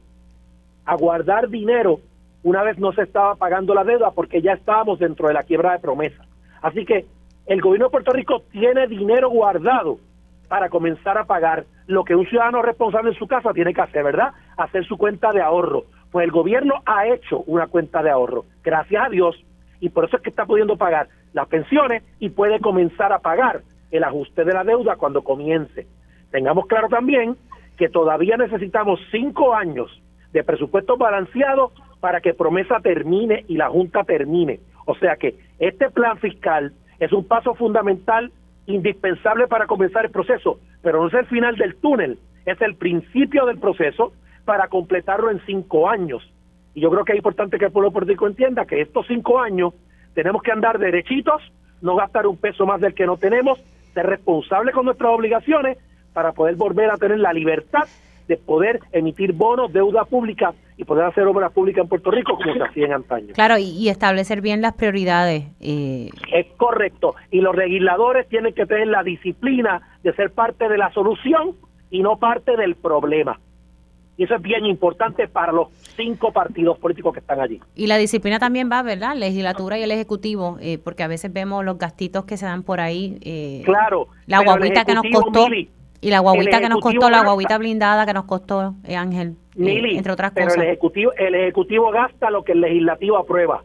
a guardar dinero una vez no se estaba pagando la deuda, porque ya estábamos dentro de la quiebra de Promesa. Así que el gobierno de Puerto Rico tiene dinero guardado para comenzar a pagar lo que un ciudadano responsable en su casa tiene que hacer, ¿verdad? Hacer su cuenta de ahorro. Pues el gobierno ha hecho una cuenta de ahorro, gracias a Dios, y por eso es que está pudiendo pagar las pensiones y puede comenzar a pagar el ajuste de la deuda cuando comience. Tengamos claro también que todavía necesitamos cinco años de presupuesto balanceado para que Promesa termine y la Junta termine. O sea que este plan fiscal es un paso fundamental, indispensable para comenzar el proceso, pero no es el final del túnel, es el principio del proceso para completarlo en cinco años. Y yo creo que es importante que el pueblo de Puerto Rico entienda que estos cinco años tenemos que andar derechitos, no gastar un peso más del que no tenemos, ser responsables con nuestras obligaciones para poder volver a tener la libertad de poder emitir bonos, deuda pública y poder hacer obras públicas en Puerto Rico como se hacía en antaño. Claro, y, y establecer bien las prioridades. Eh. Es correcto. Y los legisladores tienen que tener la disciplina de ser parte de la solución y no parte del problema. Y eso es bien importante para los cinco partidos políticos que están allí. Y la disciplina también va, ¿verdad? Legislatura y el Ejecutivo, eh, porque a veces vemos los gastitos que se dan por ahí. Eh, claro. La guaguita que nos costó. Mili, y la guaguita que nos costó, la guaguita gasta, blindada que nos costó, eh, Ángel, Mili, eh, entre otras pero cosas. el ejecutivo, el ejecutivo gasta lo que el legislativo aprueba.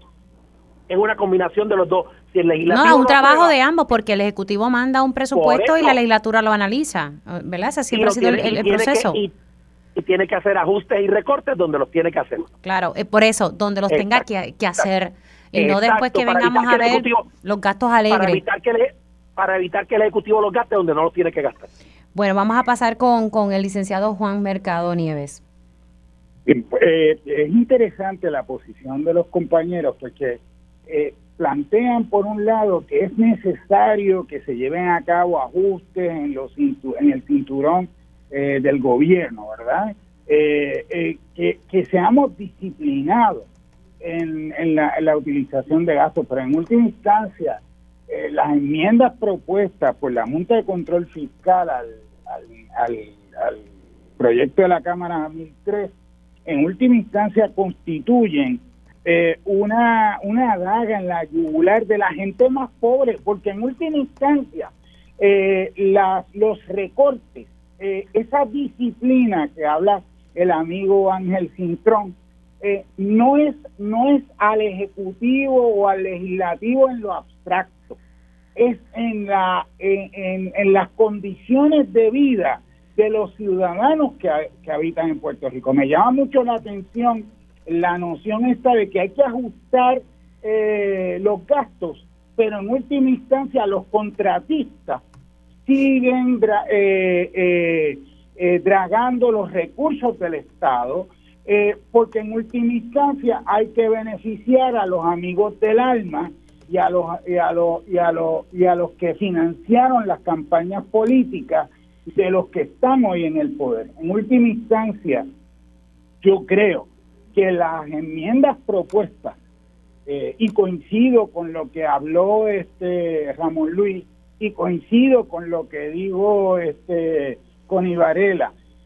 Es una combinación de los dos. Si el legislativo no, es un no trabajo aprueba, de ambos, porque el Ejecutivo manda un presupuesto y la legislatura lo analiza, ¿verdad? Ese siempre ha sido tiene, el, el tiene proceso. Que, y, y tiene que hacer ajustes y recortes donde los tiene que hacer. Claro, eh, por eso, donde los tenga que, que hacer, y no después que vengamos a ver los gastos alegres. Para evitar, que le, para evitar que el Ejecutivo los gaste donde no los tiene que gastar. Bueno, vamos a pasar con, con el licenciado Juan Mercado Nieves. Eh, es interesante la posición de los compañeros porque eh, plantean por un lado que es necesario que se lleven a cabo ajustes en, los en el cinturón eh, del gobierno, ¿verdad? Eh, eh, que, que seamos disciplinados en, en, la, en la utilización de gastos, pero en última instancia eh, las enmiendas propuestas por la Junta de Control Fiscal al, al, al, al proyecto de la Cámara mil tres, en última instancia constituyen eh, una, una daga en la yugular de la gente más pobre, porque en última instancia eh, las, los recortes, eh, esa disciplina que habla el amigo Ángel Cintrón, eh, no es no es al Ejecutivo o al Legislativo en lo abstracto, es en la en, en, en las condiciones de vida de los ciudadanos que, que habitan en Puerto Rico. Me llama mucho la atención la noción esta de que hay que ajustar eh, los gastos, pero en última instancia los contratistas siguen dra eh, eh, eh, dragando los recursos del Estado, eh, porque en última instancia hay que beneficiar a los amigos del alma y a los y a los y a los y a los que financiaron las campañas políticas de los que están hoy en el poder. En última instancia, yo creo que las enmiendas propuestas, eh, y coincido con lo que habló este Ramón Luis, y coincido con lo que dijo este Connie Varela,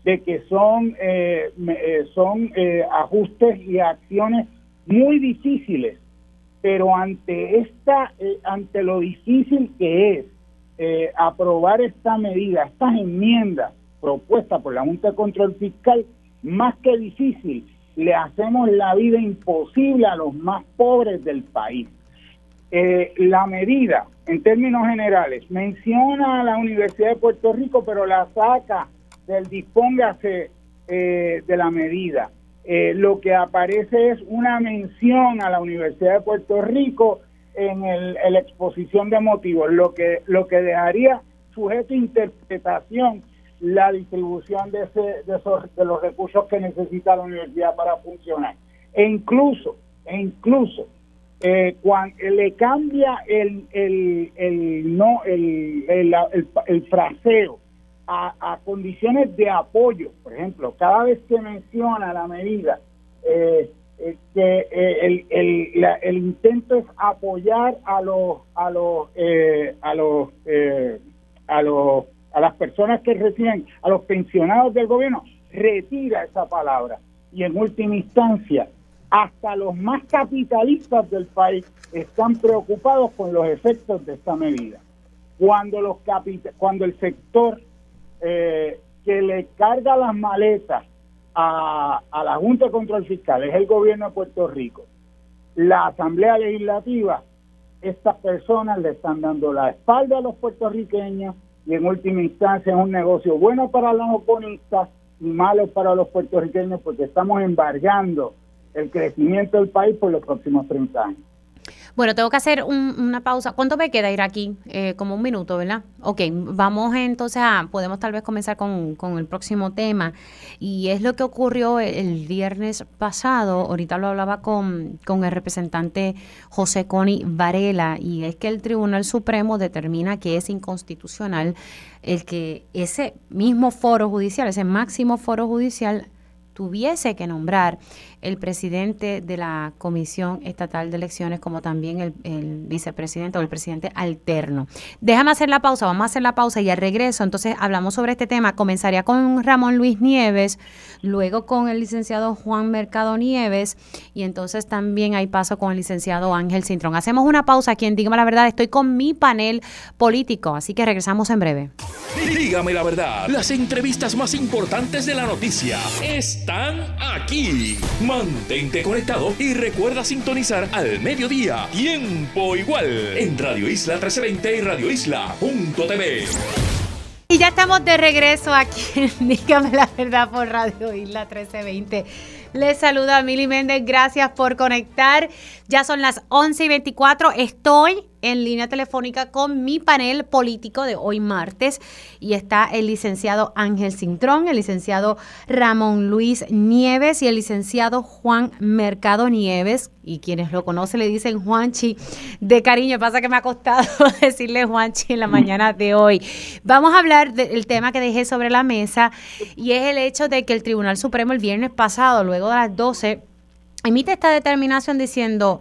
de que son, eh, eh, son eh, ajustes y acciones muy difíciles, pero ante esta, eh, ante lo difícil que es eh, aprobar esta medida, estas enmiendas propuestas por la Junta de Control Fiscal, más que difícil, le hacemos la vida imposible a los más pobres del país. Eh, la medida, en términos generales, menciona a la Universidad de Puerto Rico, pero la saca del dispóngase eh, de la medida. Eh, lo que aparece es una mención a la Universidad de Puerto Rico en, el, en la exposición de motivos, lo que, lo que dejaría sujeto a interpretación la distribución de, ese, de, esos, de los recursos que necesita la universidad para funcionar. E incluso, e incluso, eh, cuando le cambia el, el, el, no, el, el, el, el fraseo a, a condiciones de apoyo. Por ejemplo, cada vez que menciona la medida, eh, eh, que eh, el, el, la, el intento es apoyar a los, a los, eh, a los, eh, a los a las personas que reciben, a los pensionados del gobierno, retira esa palabra. Y en última instancia, hasta los más capitalistas del país están preocupados con los efectos de esta medida. Cuando los capita- cuando el sector eh, que le carga las maletas a, a la Junta de Control Fiscal es el gobierno de Puerto Rico, la Asamblea Legislativa, estas personas le están dando la espalda a los puertorriqueños, y en última instancia es un negocio bueno para los bonistas y malo para los puertorriqueños, porque estamos embargando el crecimiento del país por los próximos treinta años. Bueno, tengo que hacer un, una pausa. ¿Cuánto me queda ir aquí? Eh, como un minuto, ¿verdad? Ok, vamos entonces a, podemos tal vez comenzar con, con el próximo tema. Y es lo que ocurrió el, el viernes pasado. Ahorita lo hablaba con, con el representante José Coni Varela, y es que el Tribunal Supremo determina que es inconstitucional el que ese mismo foro judicial, ese máximo foro judicial, tuviese que nombrar el presidente de la Comisión Estatal de Elecciones, como también el, el vicepresidente o el presidente alterno. Déjame hacer la pausa, vamos a hacer la pausa y al regreso entonces hablamos sobre este tema. Comenzaría con Ramón Luis Nieves, luego con el licenciado Juan Mercado Nieves, y entonces también hay paso con el licenciado Ángel Cintrón. Hacemos una pausa aquí en Dígame la Verdad. Estoy con mi panel político, así que regresamos en breve. Dígame la verdad, las entrevistas más importantes de la noticia están aquí. Mantente conectado y recuerda sintonizar al mediodía, tiempo igual, en Radio Isla trece veinte y radio isla punto t v. Y ya estamos de regreso aquí en Dígame la Verdad por Radio Isla trece veinte. Les saluda Mili Méndez, gracias por conectar. Ya son las once y veinticuatro, estoy en línea telefónica con mi panel político de hoy martes, y está el licenciado Ángel Cintrón, el licenciado Ramón Luis Nieves y el licenciado Juan Mercado Nieves, y quienes lo conocen le dicen Juanchi de cariño. Pasa que me ha costado decirle Juanchi en la mañana de hoy. Vamos a hablar del tema que dejé sobre la mesa, y es el hecho de que el Tribunal Supremo el viernes pasado, luego de las doce, emite esta determinación diciendo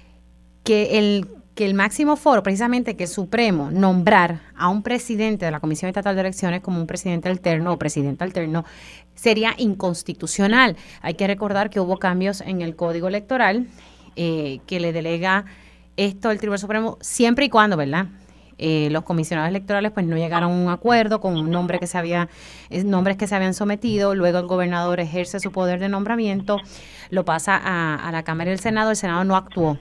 que el que el máximo foro, precisamente que el Supremo, nombrar a un presidente de la Comisión Estatal de Elecciones como un presidente alterno o presidente alterno sería inconstitucional. Hay que recordar que hubo cambios en el Código Electoral eh, que le delega esto al Tribunal Supremo siempre y cuando, ¿verdad?, Eh, los comisionados electorales pues no llegaron a un acuerdo con un nombre que se había, eh, nombres que se habían sometido. Luego el gobernador ejerce su poder de nombramiento, lo pasa a, a la Cámara y el Senado, el Senado no actuó.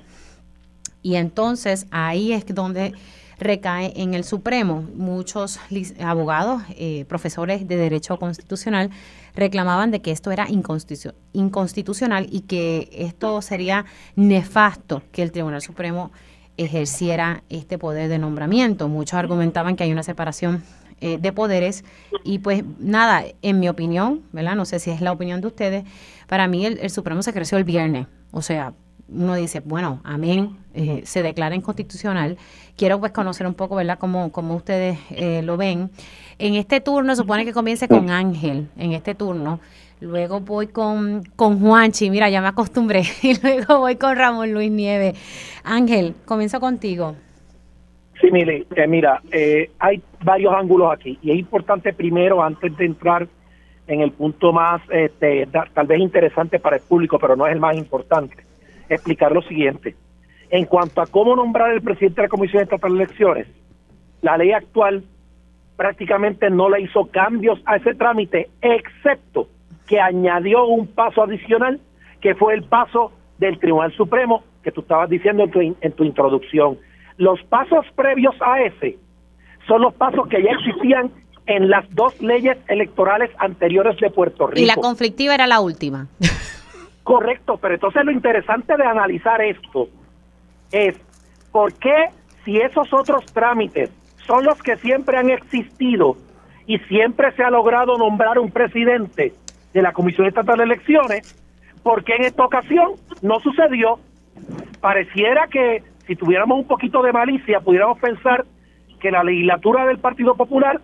Y entonces ahí es donde recae en el Supremo. Muchos abogados, eh, profesores de Derecho Constitucional reclamaban de que esto era inconstitu- inconstitucional y que esto sería nefasto que el Tribunal Supremo ejerciera este poder de nombramiento. Muchos argumentaban que hay una separación eh, de poderes y pues nada, en mi opinión, ¿verdad? No sé si es la opinión de ustedes, para mí el, el Supremo se creció el viernes. O sea, uno dice, bueno, amén, eh, se declara inconstitucional. Quiero pues conocer un poco, ¿verdad?, cómo, cómo ustedes eh, lo ven. En este turno supone que comience con Ángel, en este turno. Luego voy con, con Juanchi, mira, ya me acostumbré, y luego voy con Ramón Luis Nieves. Ángel, comienzo contigo. Sí, Mili, eh, mira, eh, hay varios ángulos aquí, y es importante primero, antes de entrar en el punto más, este, da, tal vez interesante para el público, pero no es el más importante, explicar lo siguiente. En cuanto a cómo nombrar el presidente de la Comisión Estatal de Elecciones, la ley actual prácticamente no le hizo cambios a ese trámite, excepto que añadió un paso adicional, que fue el paso del Tribunal Supremo, que tú estabas diciendo en tu, en tu introducción. Los pasos previos a ese son los pasos que ya existían en las dos leyes electorales anteriores de Puerto Rico. Y la conflictiva era la última. Correcto, pero entonces lo interesante de analizar esto es por qué, si esos otros trámites son los que siempre han existido y siempre se ha logrado nombrar un presidente de la Comisión Estatal de Elecciones, ¿por qué en esta ocasión no sucedió? Pareciera que si tuviéramos un poquito de malicia pudiéramos pensar que la legislatura del Partido Popular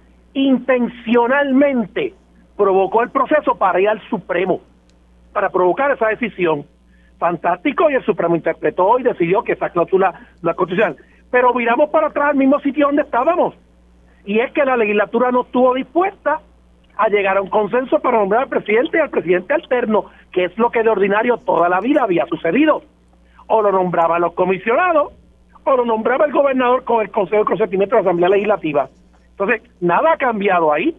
intencionalmente provocó el proceso para ir al Supremo, para provocar esa decisión. Fantástico, y el Supremo interpretó y decidió que esa cláusula no es constitucional. Pero miramos para atrás al mismo sitio donde estábamos, y es que la legislatura no estuvo dispuesta a llegar a un consenso para nombrar al presidente y al presidente alterno, que es lo que de ordinario toda la vida había sucedido. O lo nombraban los comisionados, o lo nombraba el gobernador con el Consejo de Consentimiento de la Asamblea Legislativa. Entonces, nada ha cambiado ahí,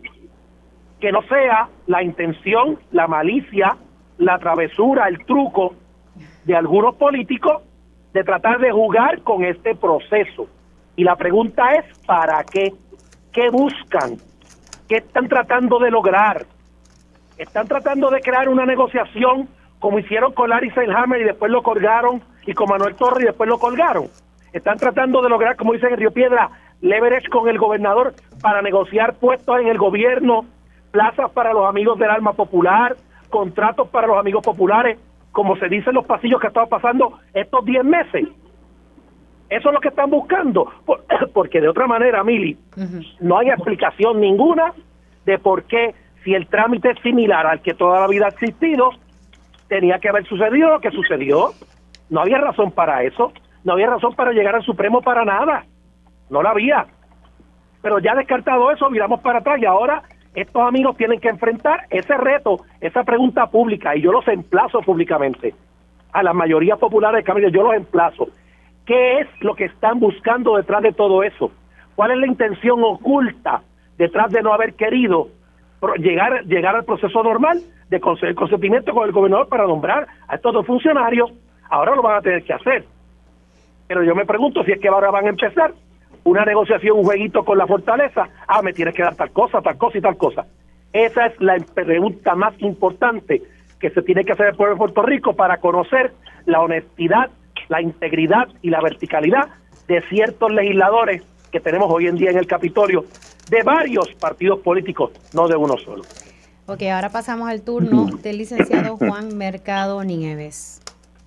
que no sea la intención, la malicia, la travesura, el truco de algunos políticos de tratar de jugar con este proceso. Y la pregunta es, ¿para qué? ¿Qué buscan? ¿Qué están tratando de lograr? ¿Están tratando de crear una negociación como hicieron con Larry Selhammer y después lo colgaron, y con Manuel Torres y después lo colgaron? ¿Están tratando de lograr, como dicen en Río Piedra, leverage con el gobernador para negociar puestos en el gobierno, plazas para los amigos del alma popular, contratos para los amigos populares, como se dice en los pasillos que ha estado pasando estos diez meses? Eso es lo que están buscando, porque de otra manera, Mili, uh-huh. no hay explicación ninguna de por qué, si el trámite es similar al que toda la vida ha existido, tenía que haber sucedido lo que sucedió. No había razón para eso, no había razón para llegar al Supremo para nada, no la había. Pero ya descartado eso, miramos para atrás y ahora estos amigos tienen que enfrentar ese reto, esa pregunta pública, y yo los emplazo públicamente a la mayoría popular de Cámara, yo los emplazo. ¿Qué es lo que están buscando detrás de todo eso? ¿Cuál es la intención oculta detrás de no haber querido llegar llegar al proceso normal de conseguir consentimiento con el gobernador para nombrar a estos dos funcionarios? Ahora lo van a tener que hacer. Pero yo me pregunto si es que ahora van a empezar una negociación, un jueguito con la fortaleza. Ah, me tienes que dar tal cosa, tal cosa y tal cosa. Esa es la pregunta más importante que se tiene que hacer el pueblo de Puerto Rico para conocer la honestidad, la integridad y la verticalidad de ciertos legisladores que tenemos hoy en día en el Capitolio, de varios partidos políticos, no de uno solo. Ok, ahora pasamos al turno del licenciado Juan Mercado Nieves.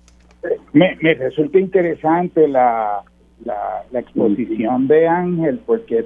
Me, me resulta interesante la, la, la exposición de Ángel, porque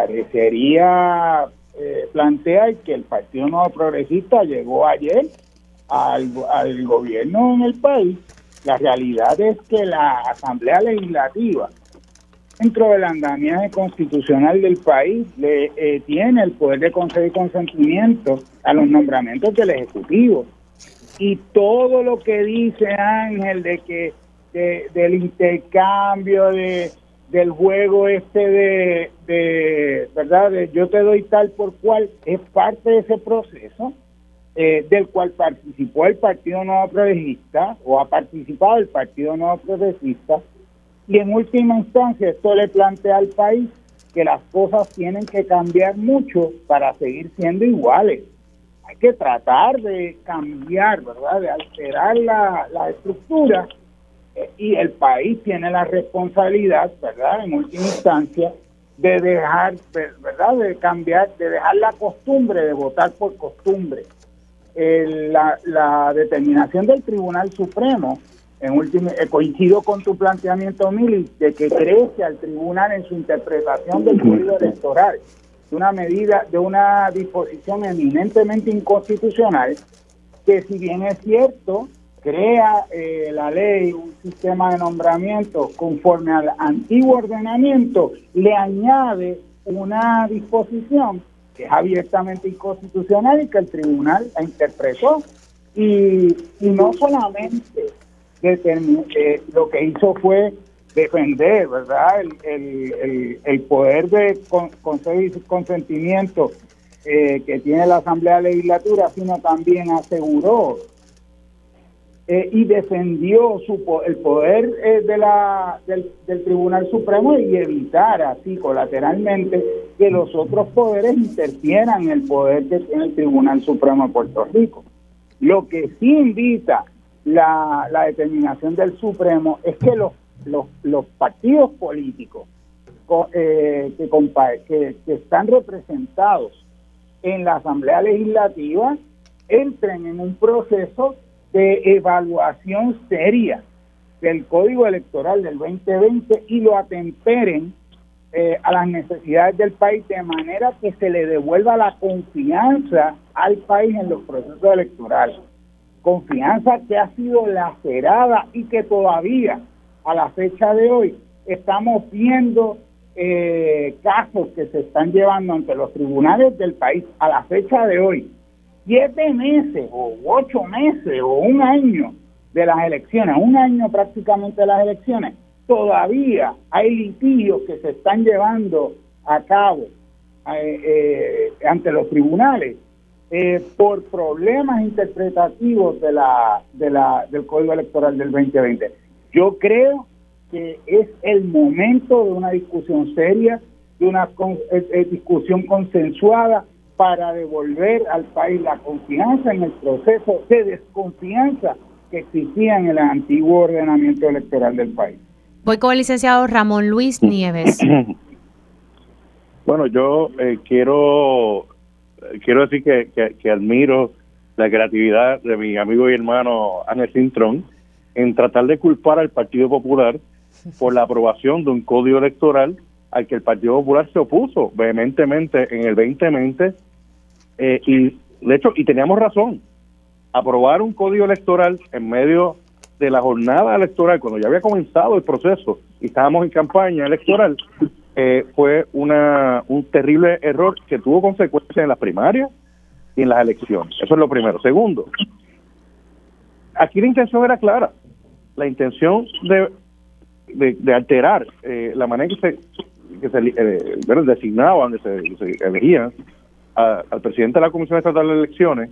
parecería eh, plantear que el Partido Nuevo Progresista llegó ayer al, al gobierno en el país. La realidad es que la Asamblea Legislativa, dentro del andamiaje constitucional del país, le eh, tiene el poder de conceder consentimiento a los nombramientos del Ejecutivo. Y todo lo que dice Ángel de que de, del intercambio, de del juego este de, de verdad, de yo te doy tal por cual, es parte de ese proceso. Eh, del cual participó el Partido Nuevo Progresista, o ha participado el Partido Nuevo Progresista, y en última instancia esto le plantea al país que las cosas tienen que cambiar mucho para seguir siendo iguales. Hay que tratar de cambiar, ¿verdad?, de alterar la, la estructura, eh, y el país tiene la responsabilidad, ¿verdad?, en última instancia, de dejar, ¿verdad?, de cambiar, de dejar la costumbre de votar por costumbre. El, la, la determinación del Tribunal Supremo, en último, eh, coincido con tu planteamiento, Mili, de que crece al tribunal en su interpretación del código electoral, de una medida, de una disposición eminentemente inconstitucional, que si bien es cierto, crea eh, la ley un sistema de nombramiento conforme al antiguo ordenamiento, le añade una disposición que es abiertamente inconstitucional y que el tribunal la interpretó. Y, y no solamente determin, eh, lo que hizo fue defender, ¿verdad?, el, el, el, el poder de con, conseguir consentimiento eh, que tiene la Asamblea Legislativa, sino también aseguró eh, y defendió su, el poder eh, de la, del, del Tribunal Supremo y evitar así colateralmente que los otros poderes interfieran en el poder que tiene el Tribunal Supremo de Puerto Rico. Lo que sí invita la, la determinación del Supremo es que los Los, los partidos políticos eh, que, que, que están representados en la Asamblea Legislativa entren en un proceso de evaluación seria del Código Electoral del veinte veinte y lo atemperen eh, a las necesidades del país, de manera que se le devuelva la confianza al país en los procesos electorales. Confianza que ha sido lacerada y que todavía a la fecha de hoy estamos viendo eh, casos que se están llevando ante los tribunales del país a la fecha de hoy, siete meses o ocho meses o un año de las elecciones, un año prácticamente de las elecciones, todavía hay litigios que se están llevando a cabo eh, eh, ante los tribunales eh, por problemas interpretativos de la, de la, del Código Electoral del veinte veinte. Yo creo que es el momento de una discusión seria, de una con, eh, eh, discusión consensuada para devolver al país la confianza en el proceso de desconfianza que existía en el antiguo ordenamiento electoral del país. Voy con el licenciado Ramón Luis Nieves. Bueno, yo eh, quiero quiero decir que, que, que admiro la creatividad de mi amigo y hermano Ángel Cintrón en tratar de culpar al Partido Popular por la aprobación de un código electoral al que el Partido Popular se opuso vehementemente en el veinte veinte, eh, y de hecho, y teníamos razón, aprobar un código electoral en medio de la jornada electoral, cuando ya había comenzado el proceso y estábamos en campaña electoral, eh, fue una un terrible error que tuvo consecuencias en las primarias y en las elecciones. Eso es lo primero. Segundo, aquí la intención era clara. La intención de, de, de alterar eh, la manera que se, que se eh, bueno, designaban, que se, que se elegían a, al presidente de la Comisión Estatal de Elecciones,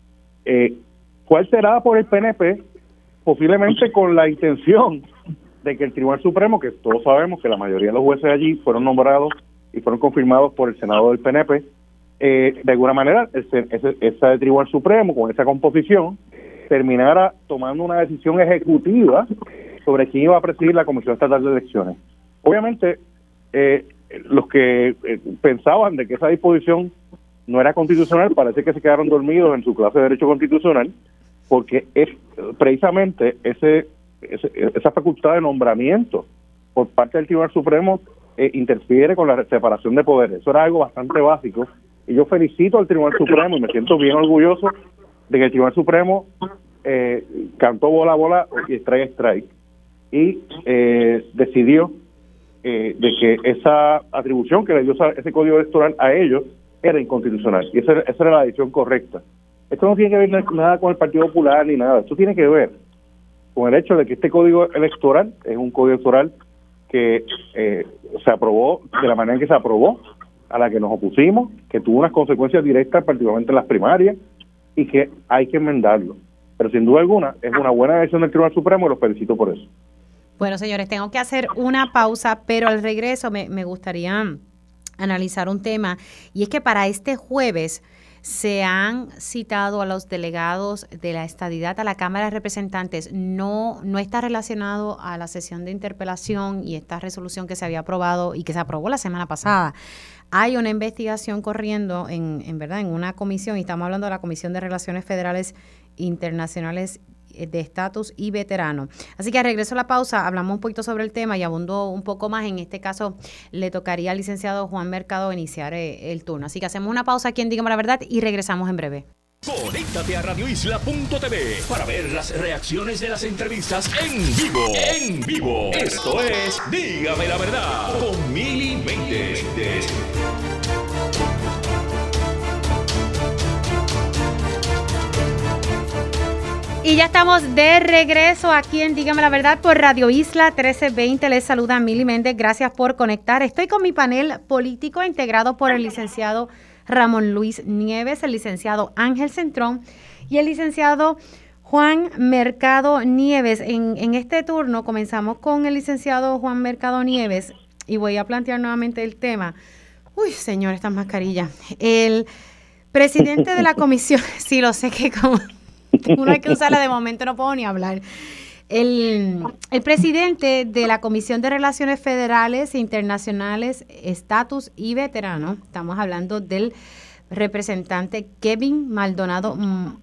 eh, fue alterada por el P N P, posiblemente con la intención de que el Tribunal Supremo, que todos sabemos que la mayoría de los jueces allí fueron nombrados y fueron confirmados por el Senado del P N P, eh, de alguna manera ese, ese, ese Tribunal Supremo, con esa composición, terminara tomando una decisión ejecutiva sobre quién iba a presidir la Comisión Estatal de Elecciones. Obviamente, eh, los que eh, pensaban de que esa disposición no era constitucional, parece que se quedaron dormidos en su clase de Derecho Constitucional, porque es precisamente ese, ese esa facultad de nombramiento por parte del Tribunal Supremo eh, interfiere con la separación de poderes. Eso era algo bastante básico, y yo felicito al Tribunal Supremo y me siento bien orgulloso de que el Tribunal Supremo eh, cantó bola a bola y strike a strike y eh, decidió eh, de que esa atribución que le dio ese código electoral a ellos era inconstitucional, y esa, esa era la decisión correcta. Esto no tiene que ver nada con el Partido Popular ni nada, esto tiene que ver con el hecho de que este código electoral es un código electoral que eh, se aprobó de la manera en que se aprobó, a la que nos opusimos, que tuvo unas consecuencias directas, particularmente en las primarias, y que hay que enmendarlo. Pero sin duda alguna es una buena decisión del Tribunal Supremo y los felicito por eso. Bueno, señores, tengo que hacer una pausa, pero al regreso me, me gustaría analizar un tema, y es que para este jueves se han citado a los delegados de la estadidad a la Cámara de Representantes. No, no está relacionado a la sesión de interpelación y esta resolución que se había aprobado y que se aprobó la semana pasada. Hay una investigación corriendo en, en verdad en una comisión, y estamos hablando de la Comisión de Relaciones Federales Internacionales de Estatus y Veterano. Así que al regreso a la pausa hablamos un poquito sobre el tema y abundo un poco más. En este caso le tocaría al licenciado Juan Mercado iniciar eh, el turno. Así que hacemos una pausa aquí en Dígame la Verdad y regresamos en breve. Conéctate a radio isla punto t v para ver las reacciones de las entrevistas en vivo. En vivo. Esto es Dígame la Verdad con Mili Méndez. Y ya estamos de regreso aquí en Dígame la Verdad por Radio Isla trece veinte. Les saluda Mili Méndez. Gracias por conectar. Estoy con mi panel político integrado por el licenciado Ramón Luis Nieves, el licenciado Ángel Cintrón y el licenciado Juan Mercado Nieves. En, en este turno comenzamos con el licenciado Juan Mercado Nieves y voy a plantear nuevamente el tema. Uy, señor, estas mascarillas. El presidente de la comisión, sí, lo sé que como... Uno hay que usarla de momento, no puedo ni hablar. El, el presidente de la Comisión de Relaciones Federales e Internacionales, Estatus y Veteranos, estamos hablando del representante Kevin Maldonado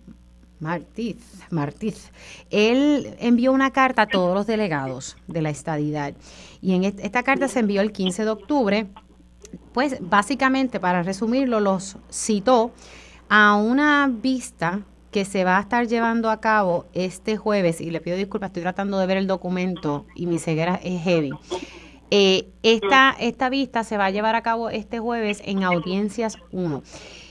Martí, Martíz. Él envió una carta a todos los delegados de la estadidad y en esta carta se envió el quince de octubre. Pues básicamente, para resumirlo, los citó a una vista que se va a estar llevando a cabo este jueves, y le pido disculpas, estoy tratando de ver el documento y mi ceguera es heavy. Eh, esta, esta vista se va a llevar a cabo este jueves en Audiencias uno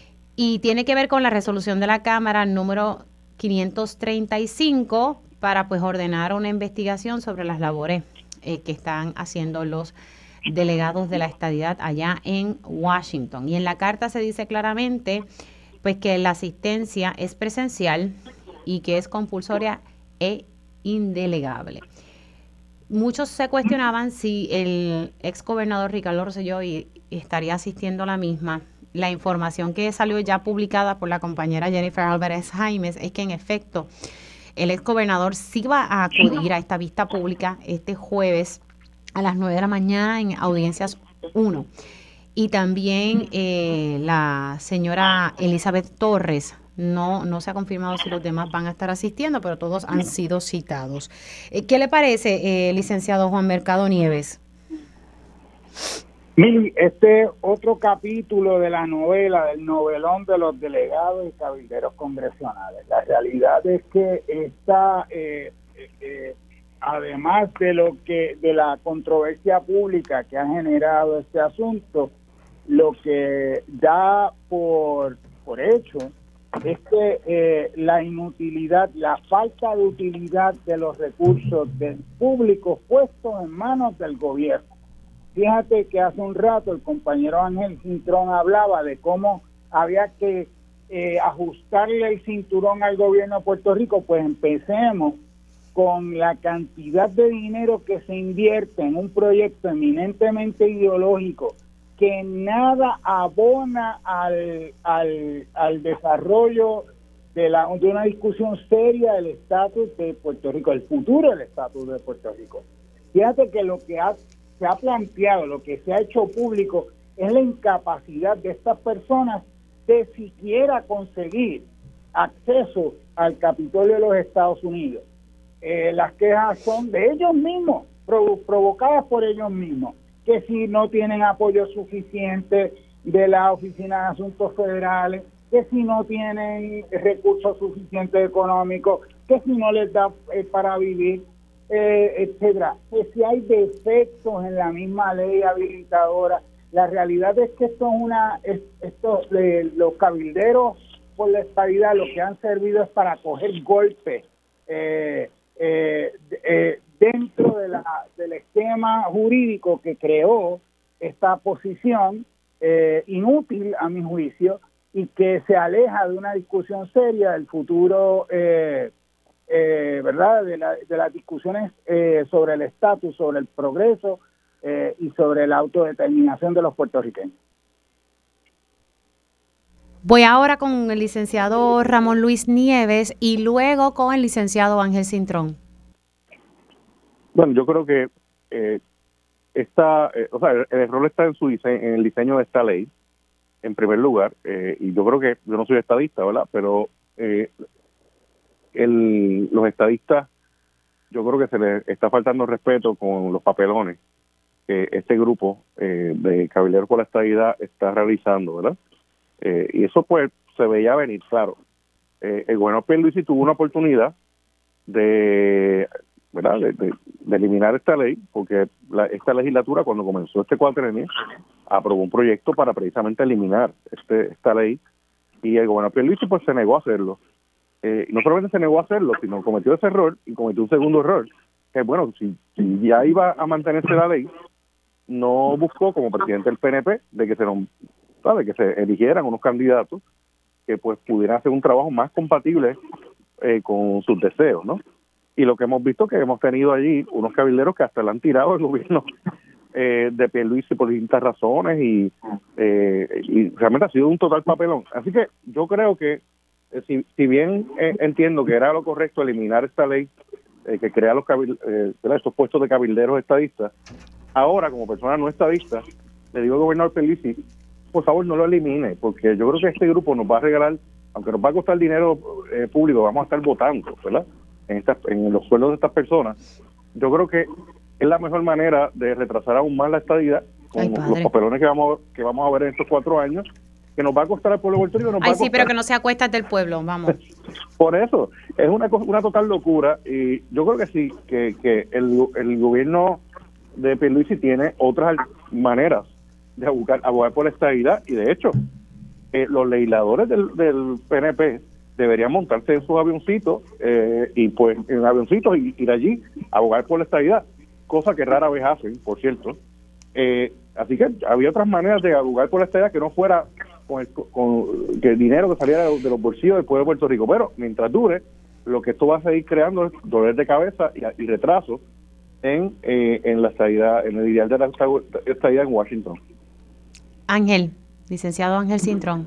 y tiene que ver con la resolución de la Cámara número quinientos treinta y cinco para pues ordenar una investigación sobre las labores eh, que están haciendo los delegados de la estadidad allá en Washington. Y en la carta se dice claramente pues que la asistencia es presencial y que es compulsoria e indelegable. Muchos se cuestionaban si el ex gobernador Ricardo Rosselló estaría asistiendo a la misma. La información que salió ya publicada por la compañera Jennifer Álvarez Jaimes es que en efecto el ex gobernador sí va a acudir a esta vista pública este jueves a las nueve de la mañana en Audiencias uno. Y también eh, la señora Elizabeth Torres, no, no se ha confirmado si los demás van a estar asistiendo, pero todos han sido citados. Eh, ¿Qué le parece, eh, licenciado Juan Mercado Nieves? Mili, este otro capítulo de la novela, del novelón de los delegados y cabilderos congresionales. La realidad es que esta, eh, eh, además de lo que de la controversia pública que ha generado este asunto, lo que da por, por hecho es que eh, la inutilidad, la falta de utilidad de los recursos del público puestos en manos del gobierno. Fíjate que hace un rato el compañero Ángel Cintrón hablaba de cómo había que eh, ajustarle el cinturón al gobierno de Puerto Rico. Pues empecemos con la cantidad de dinero que se invierte en un proyecto eminentemente ideológico que nada abona al, al, al desarrollo de, la, de una discusión seria del estatus de Puerto Rico, el futuro del estatus de Puerto Rico. Fíjate que lo que ha, se ha planteado, lo que se ha hecho público, es la incapacidad de estas personas de siquiera conseguir acceso al Capitolio de los Estados Unidos. Eh, las quejas son de ellos mismos, provo- provocadas por ellos mismos, que si no tienen apoyo suficiente de la Oficina de Asuntos Federales, que si no tienen recursos suficientes económicos, que si no les da eh, para vivir, eh, etcétera, que si hay defectos en la misma ley habilitadora. La realidad es que esto es una, es, esto, eh, los cabilderos por la estabilidad lo que han servido es para coger golpes eh, eh, eh, dentro de la, del esquema jurídico que creó esta posición eh, inútil, a mi juicio, y que se aleja de una discusión seria del futuro, eh, eh, ¿verdad?, de, la, de las discusiones eh, sobre el estatus, sobre el progreso eh, y sobre la autodeterminación de los puertorriqueños. Voy ahora con el licenciado Ramón Luis Nieves y luego con el licenciado Ángel Cintrón. Bueno, yo creo que eh, esta, eh, o sea, el, el error está en su diseño, en el diseño de esta ley, en primer lugar, eh, y yo creo que yo no soy estadista, ¿verdad? Pero eh, el, los estadistas, yo creo que se les está faltando respeto con los papelones que este grupo eh, de cabilderos por la estadidad está realizando, ¿verdad? Eh, y eso pues se veía venir, claro. Eh, el gobernador Pierluisi tuvo una oportunidad de ¿verdad? De, de, de eliminar esta ley, porque la, esta legislatura, cuando comenzó este cuatrenio, aprobó un proyecto para precisamente eliminar este esta ley, y el gobernador Pierluisi pues se negó a hacerlo. eh, no solamente se negó a hacerlo, sino cometió ese error y cometió un segundo error, que bueno, si, si ya iba a mantenerse la ley, no buscó como presidente del P N P de que se, ¿sabe? que se eligieran unos candidatos que pues pudieran hacer un trabajo más compatible eh, con sus deseos, ¿no? Y lo que hemos visto que hemos tenido allí unos cabilderos que hasta le han tirado el gobierno eh, de Pierluisi por distintas razones y, eh, y realmente ha sido un total papelón. Así que yo creo que eh, si, si bien eh, entiendo que era lo correcto eliminar esta ley eh, que crea los cabil eh, estos puestos de cabilderos estadistas, ahora como persona no estadista le digo al gobernador Pierluisi, por favor no lo elimine, porque yo creo que este grupo nos va a regalar, aunque nos va a costar dinero eh, público, vamos a estar votando, ¿verdad? En, esta, en los sueldos de estas personas. Yo creo que es la mejor manera de retrasar aún más la estadidad con Ay, los papelones que vamos, que vamos a ver en estos cuatro años, que nos va a costar al pueblo de Puerto Rico. Nos Ay, va a sí, costar. pero que no sea a cuestas del pueblo, vamos. Por eso, es una una total locura, y yo creo que sí, que, que el, el gobierno de Pierluisi tiene otras maneras de abogar, abogar por la estadidad, y de hecho eh, los legisladores del, del P N P deberían montarse en sus avioncitos eh, y pues en avioncitos y ir allí a abogar por la estadidad, cosa que rara vez hacen, por cierto. Eh, así que había otras maneras de abogar por la estadidad que no fuera con el, con, que el dinero que saliera de, de los bolsillos del pueblo de Puerto Rico, pero mientras dure, lo que esto va a seguir creando es dolor de cabeza y, y retraso en, eh, en la estadidad, en el ideal de la estadidad en Washington. Ángel, licenciado Ángel Cintrón.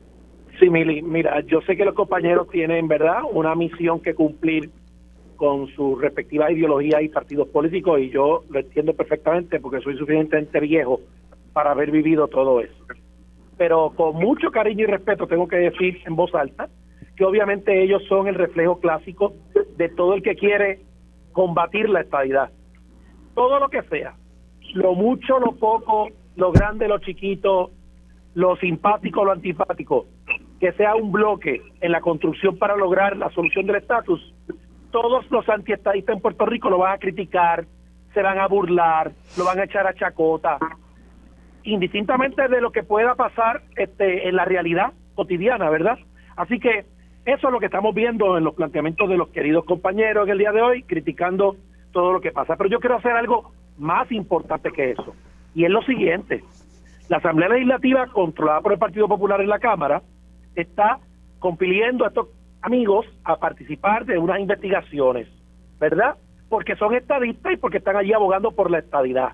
Sí, Mili, mira, yo sé que los compañeros tienen, ¿verdad?, una misión que cumplir con sus respectivas ideologías y partidos políticos, y yo lo entiendo perfectamente porque soy suficientemente viejo para haber vivido todo eso. Pero con mucho cariño y respeto tengo que decir en voz alta que obviamente ellos son el reflejo clásico de todo el que quiere combatir la estadidad. Todo lo que sea, lo mucho, lo poco, lo grande, lo chiquito, lo simpático, lo antipático, que sea un bloque en la construcción para lograr la solución del estatus, todos los antiestadistas en Puerto Rico lo van a criticar, se van a burlar, lo van a echar a chacota, indistintamente de lo que pueda pasar este, en la realidad cotidiana, ¿verdad? Así que eso es lo que estamos viendo en los planteamientos de los queridos compañeros en el día de hoy, criticando todo lo que pasa. Pero yo quiero hacer algo más importante que eso, y es lo siguiente: la Asamblea Legislativa, controlada por el Partido Popular en la Cámara, está compiliendo a estos amigos a participar de unas investigaciones, ¿verdad? Porque son estadistas y porque están allí abogando por la estadidad.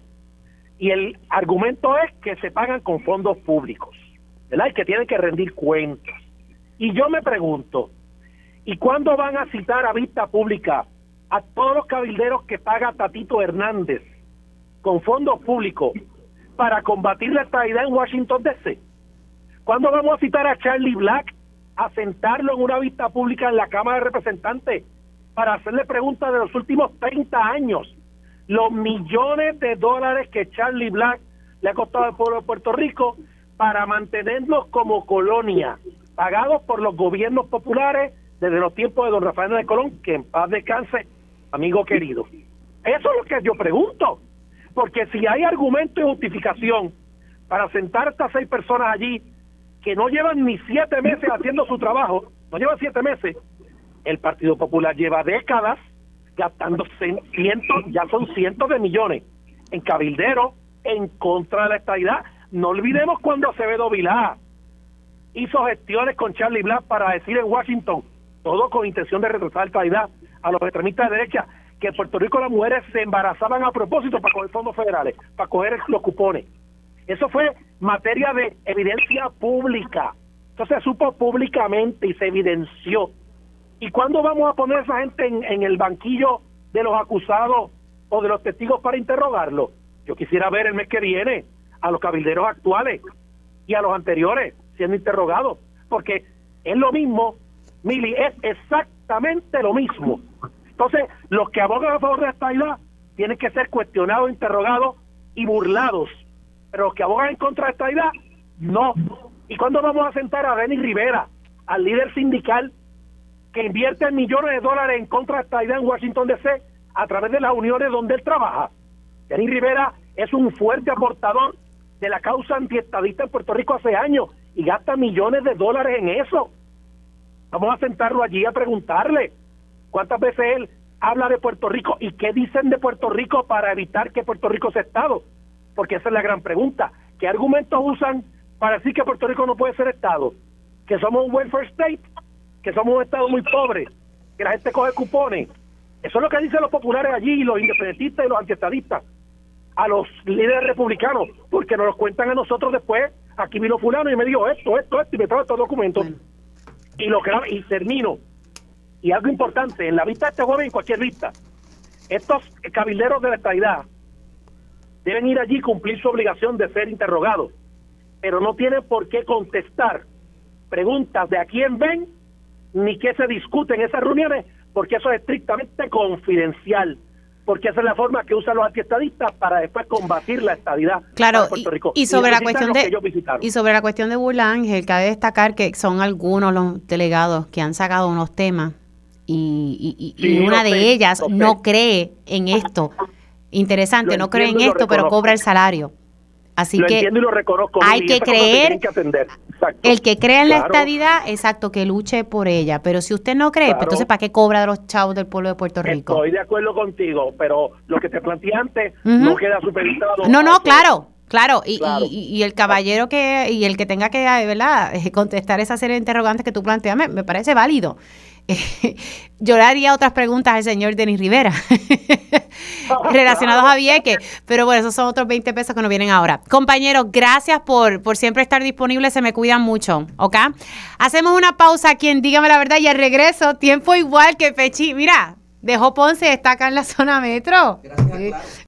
Y el argumento es que se pagan con fondos públicos, ¿verdad? Y que tienen que rendir cuentas. Y yo me pregunto, ¿y cuándo van a citar a vista pública a todos los cabilderos que paga Tatito Hernández con fondos públicos para combatir la estadidad en Washington D C? ¿Cuándo vamos a citar a Charlie Black a sentarlo en una vista pública en la Cámara de Representantes para hacerle preguntas de los últimos treinta años? Los millones de dólares que Charlie Black le ha costado al pueblo de Puerto Rico para mantenerlos como colonia, pagados por los gobiernos populares desde los tiempos de don Rafael de Colón, que en paz descanse, amigo querido. Eso es lo que yo pregunto, porque si hay argumento y justificación para sentar a estas seis personas allí que no llevan ni siete meses haciendo su trabajo, no llevan siete meses, el Partido Popular lleva décadas gastando cientos, ya son cientos de millones en cabilderos en contra de la estadidad. No olvidemos cuando Acevedo Vilá hizo gestiones con Charlie Black para decir en Washington, todo con intención de retrasar la estadidad, a los extremistas de derecha, que en Puerto Rico las mujeres se embarazaban a propósito para coger fondos federales, para coger los cupones. Eso fue materia de evidencia pública. Eso se supo públicamente y se evidenció. ¿Y cuándo vamos a poner a esa gente en, en el banquillo de los acusados o de los testigos para interrogarlos? Yo quisiera ver el mes que viene a los cabilderos actuales y a los anteriores siendo interrogados, porque es lo mismo, Mili, es exactamente lo mismo. Entonces, los que abogan a favor de la estadidad tienen que ser cuestionados, interrogados y burlados, pero los que abogan en contra de esta estadidad, no. ¿Y cuándo vamos a sentar a Denis Rivera, al líder sindical que invierte millones de dólares en contra de esta estadidad en Washington D C a través de las uniones donde él trabaja? Denis Rivera es un fuerte aportador de la causa antiestadista en Puerto Rico hace años y gasta millones de dólares en eso. Vamos a sentarlo allí a preguntarle cuántas veces él habla de Puerto Rico y qué dicen de Puerto Rico para evitar que Puerto Rico sea Estado. Porque esa es la gran pregunta. ¿Qué argumentos usan para decir que Puerto Rico no puede ser Estado? Que somos un welfare state, que somos un Estado muy pobre, que la gente coge cupones. Eso es lo que dicen los populares allí, los independentistas y los antiestadistas, a los líderes republicanos, porque nos los cuentan a nosotros después. Aquí vino fulano y me dijo esto, esto, esto, y me trajo estos documentos. Bueno. Y lo que y termino. Y algo importante, en la vista de este joven, en cualquier vista, estos cabilderos de la estadidad deben ir allí y cumplir su obligación de ser interrogados, pero no tienen por qué contestar preguntas de a quién ven, ni qué se discute en esas reuniones, porque eso es estrictamente confidencial, porque esa es la forma que usan los antiestadistas para después combatir la estadidad claro, de Puerto Rico. Y, y sobre y la cuestión de y sobre la cuestión de Burla Ángel, cabe destacar que son algunos los delegados que han sacado unos temas y, y, y, sí, y una de sé, ellas no cree en esto. Interesante, no cree en esto, pero cobra el salario. Así lo que entiendo y lo reconozco, hay y que creer, que atender. el que cree en claro. la estadidad, exacto, que luche por ella. Pero si usted no cree, claro. pues entonces ¿para qué cobra de los chavos del pueblo de Puerto Rico? Estoy de acuerdo contigo, pero lo que te planteé antes uh-huh. no queda supeditado. No, no, claro. Claro, y, claro. Y, y el caballero que y el que tenga que, ¿verdad?, contestar esa serie de interrogantes que tú planteas, me, me parece válido. Eh, yo le haría otras preguntas al señor Denis Rivera relacionados a Vieques, pero bueno, esos son otros veinte pesos que nos vienen ahora. Compañeros, gracias por, por siempre estar disponibles, se me cuidan mucho, ¿ok? Hacemos una pausa aquí en Dígame la Verdad y al regreso, tiempo igual que Pechi, mira, dejó Ponce, está acá en la zona metro. Gracias, claro.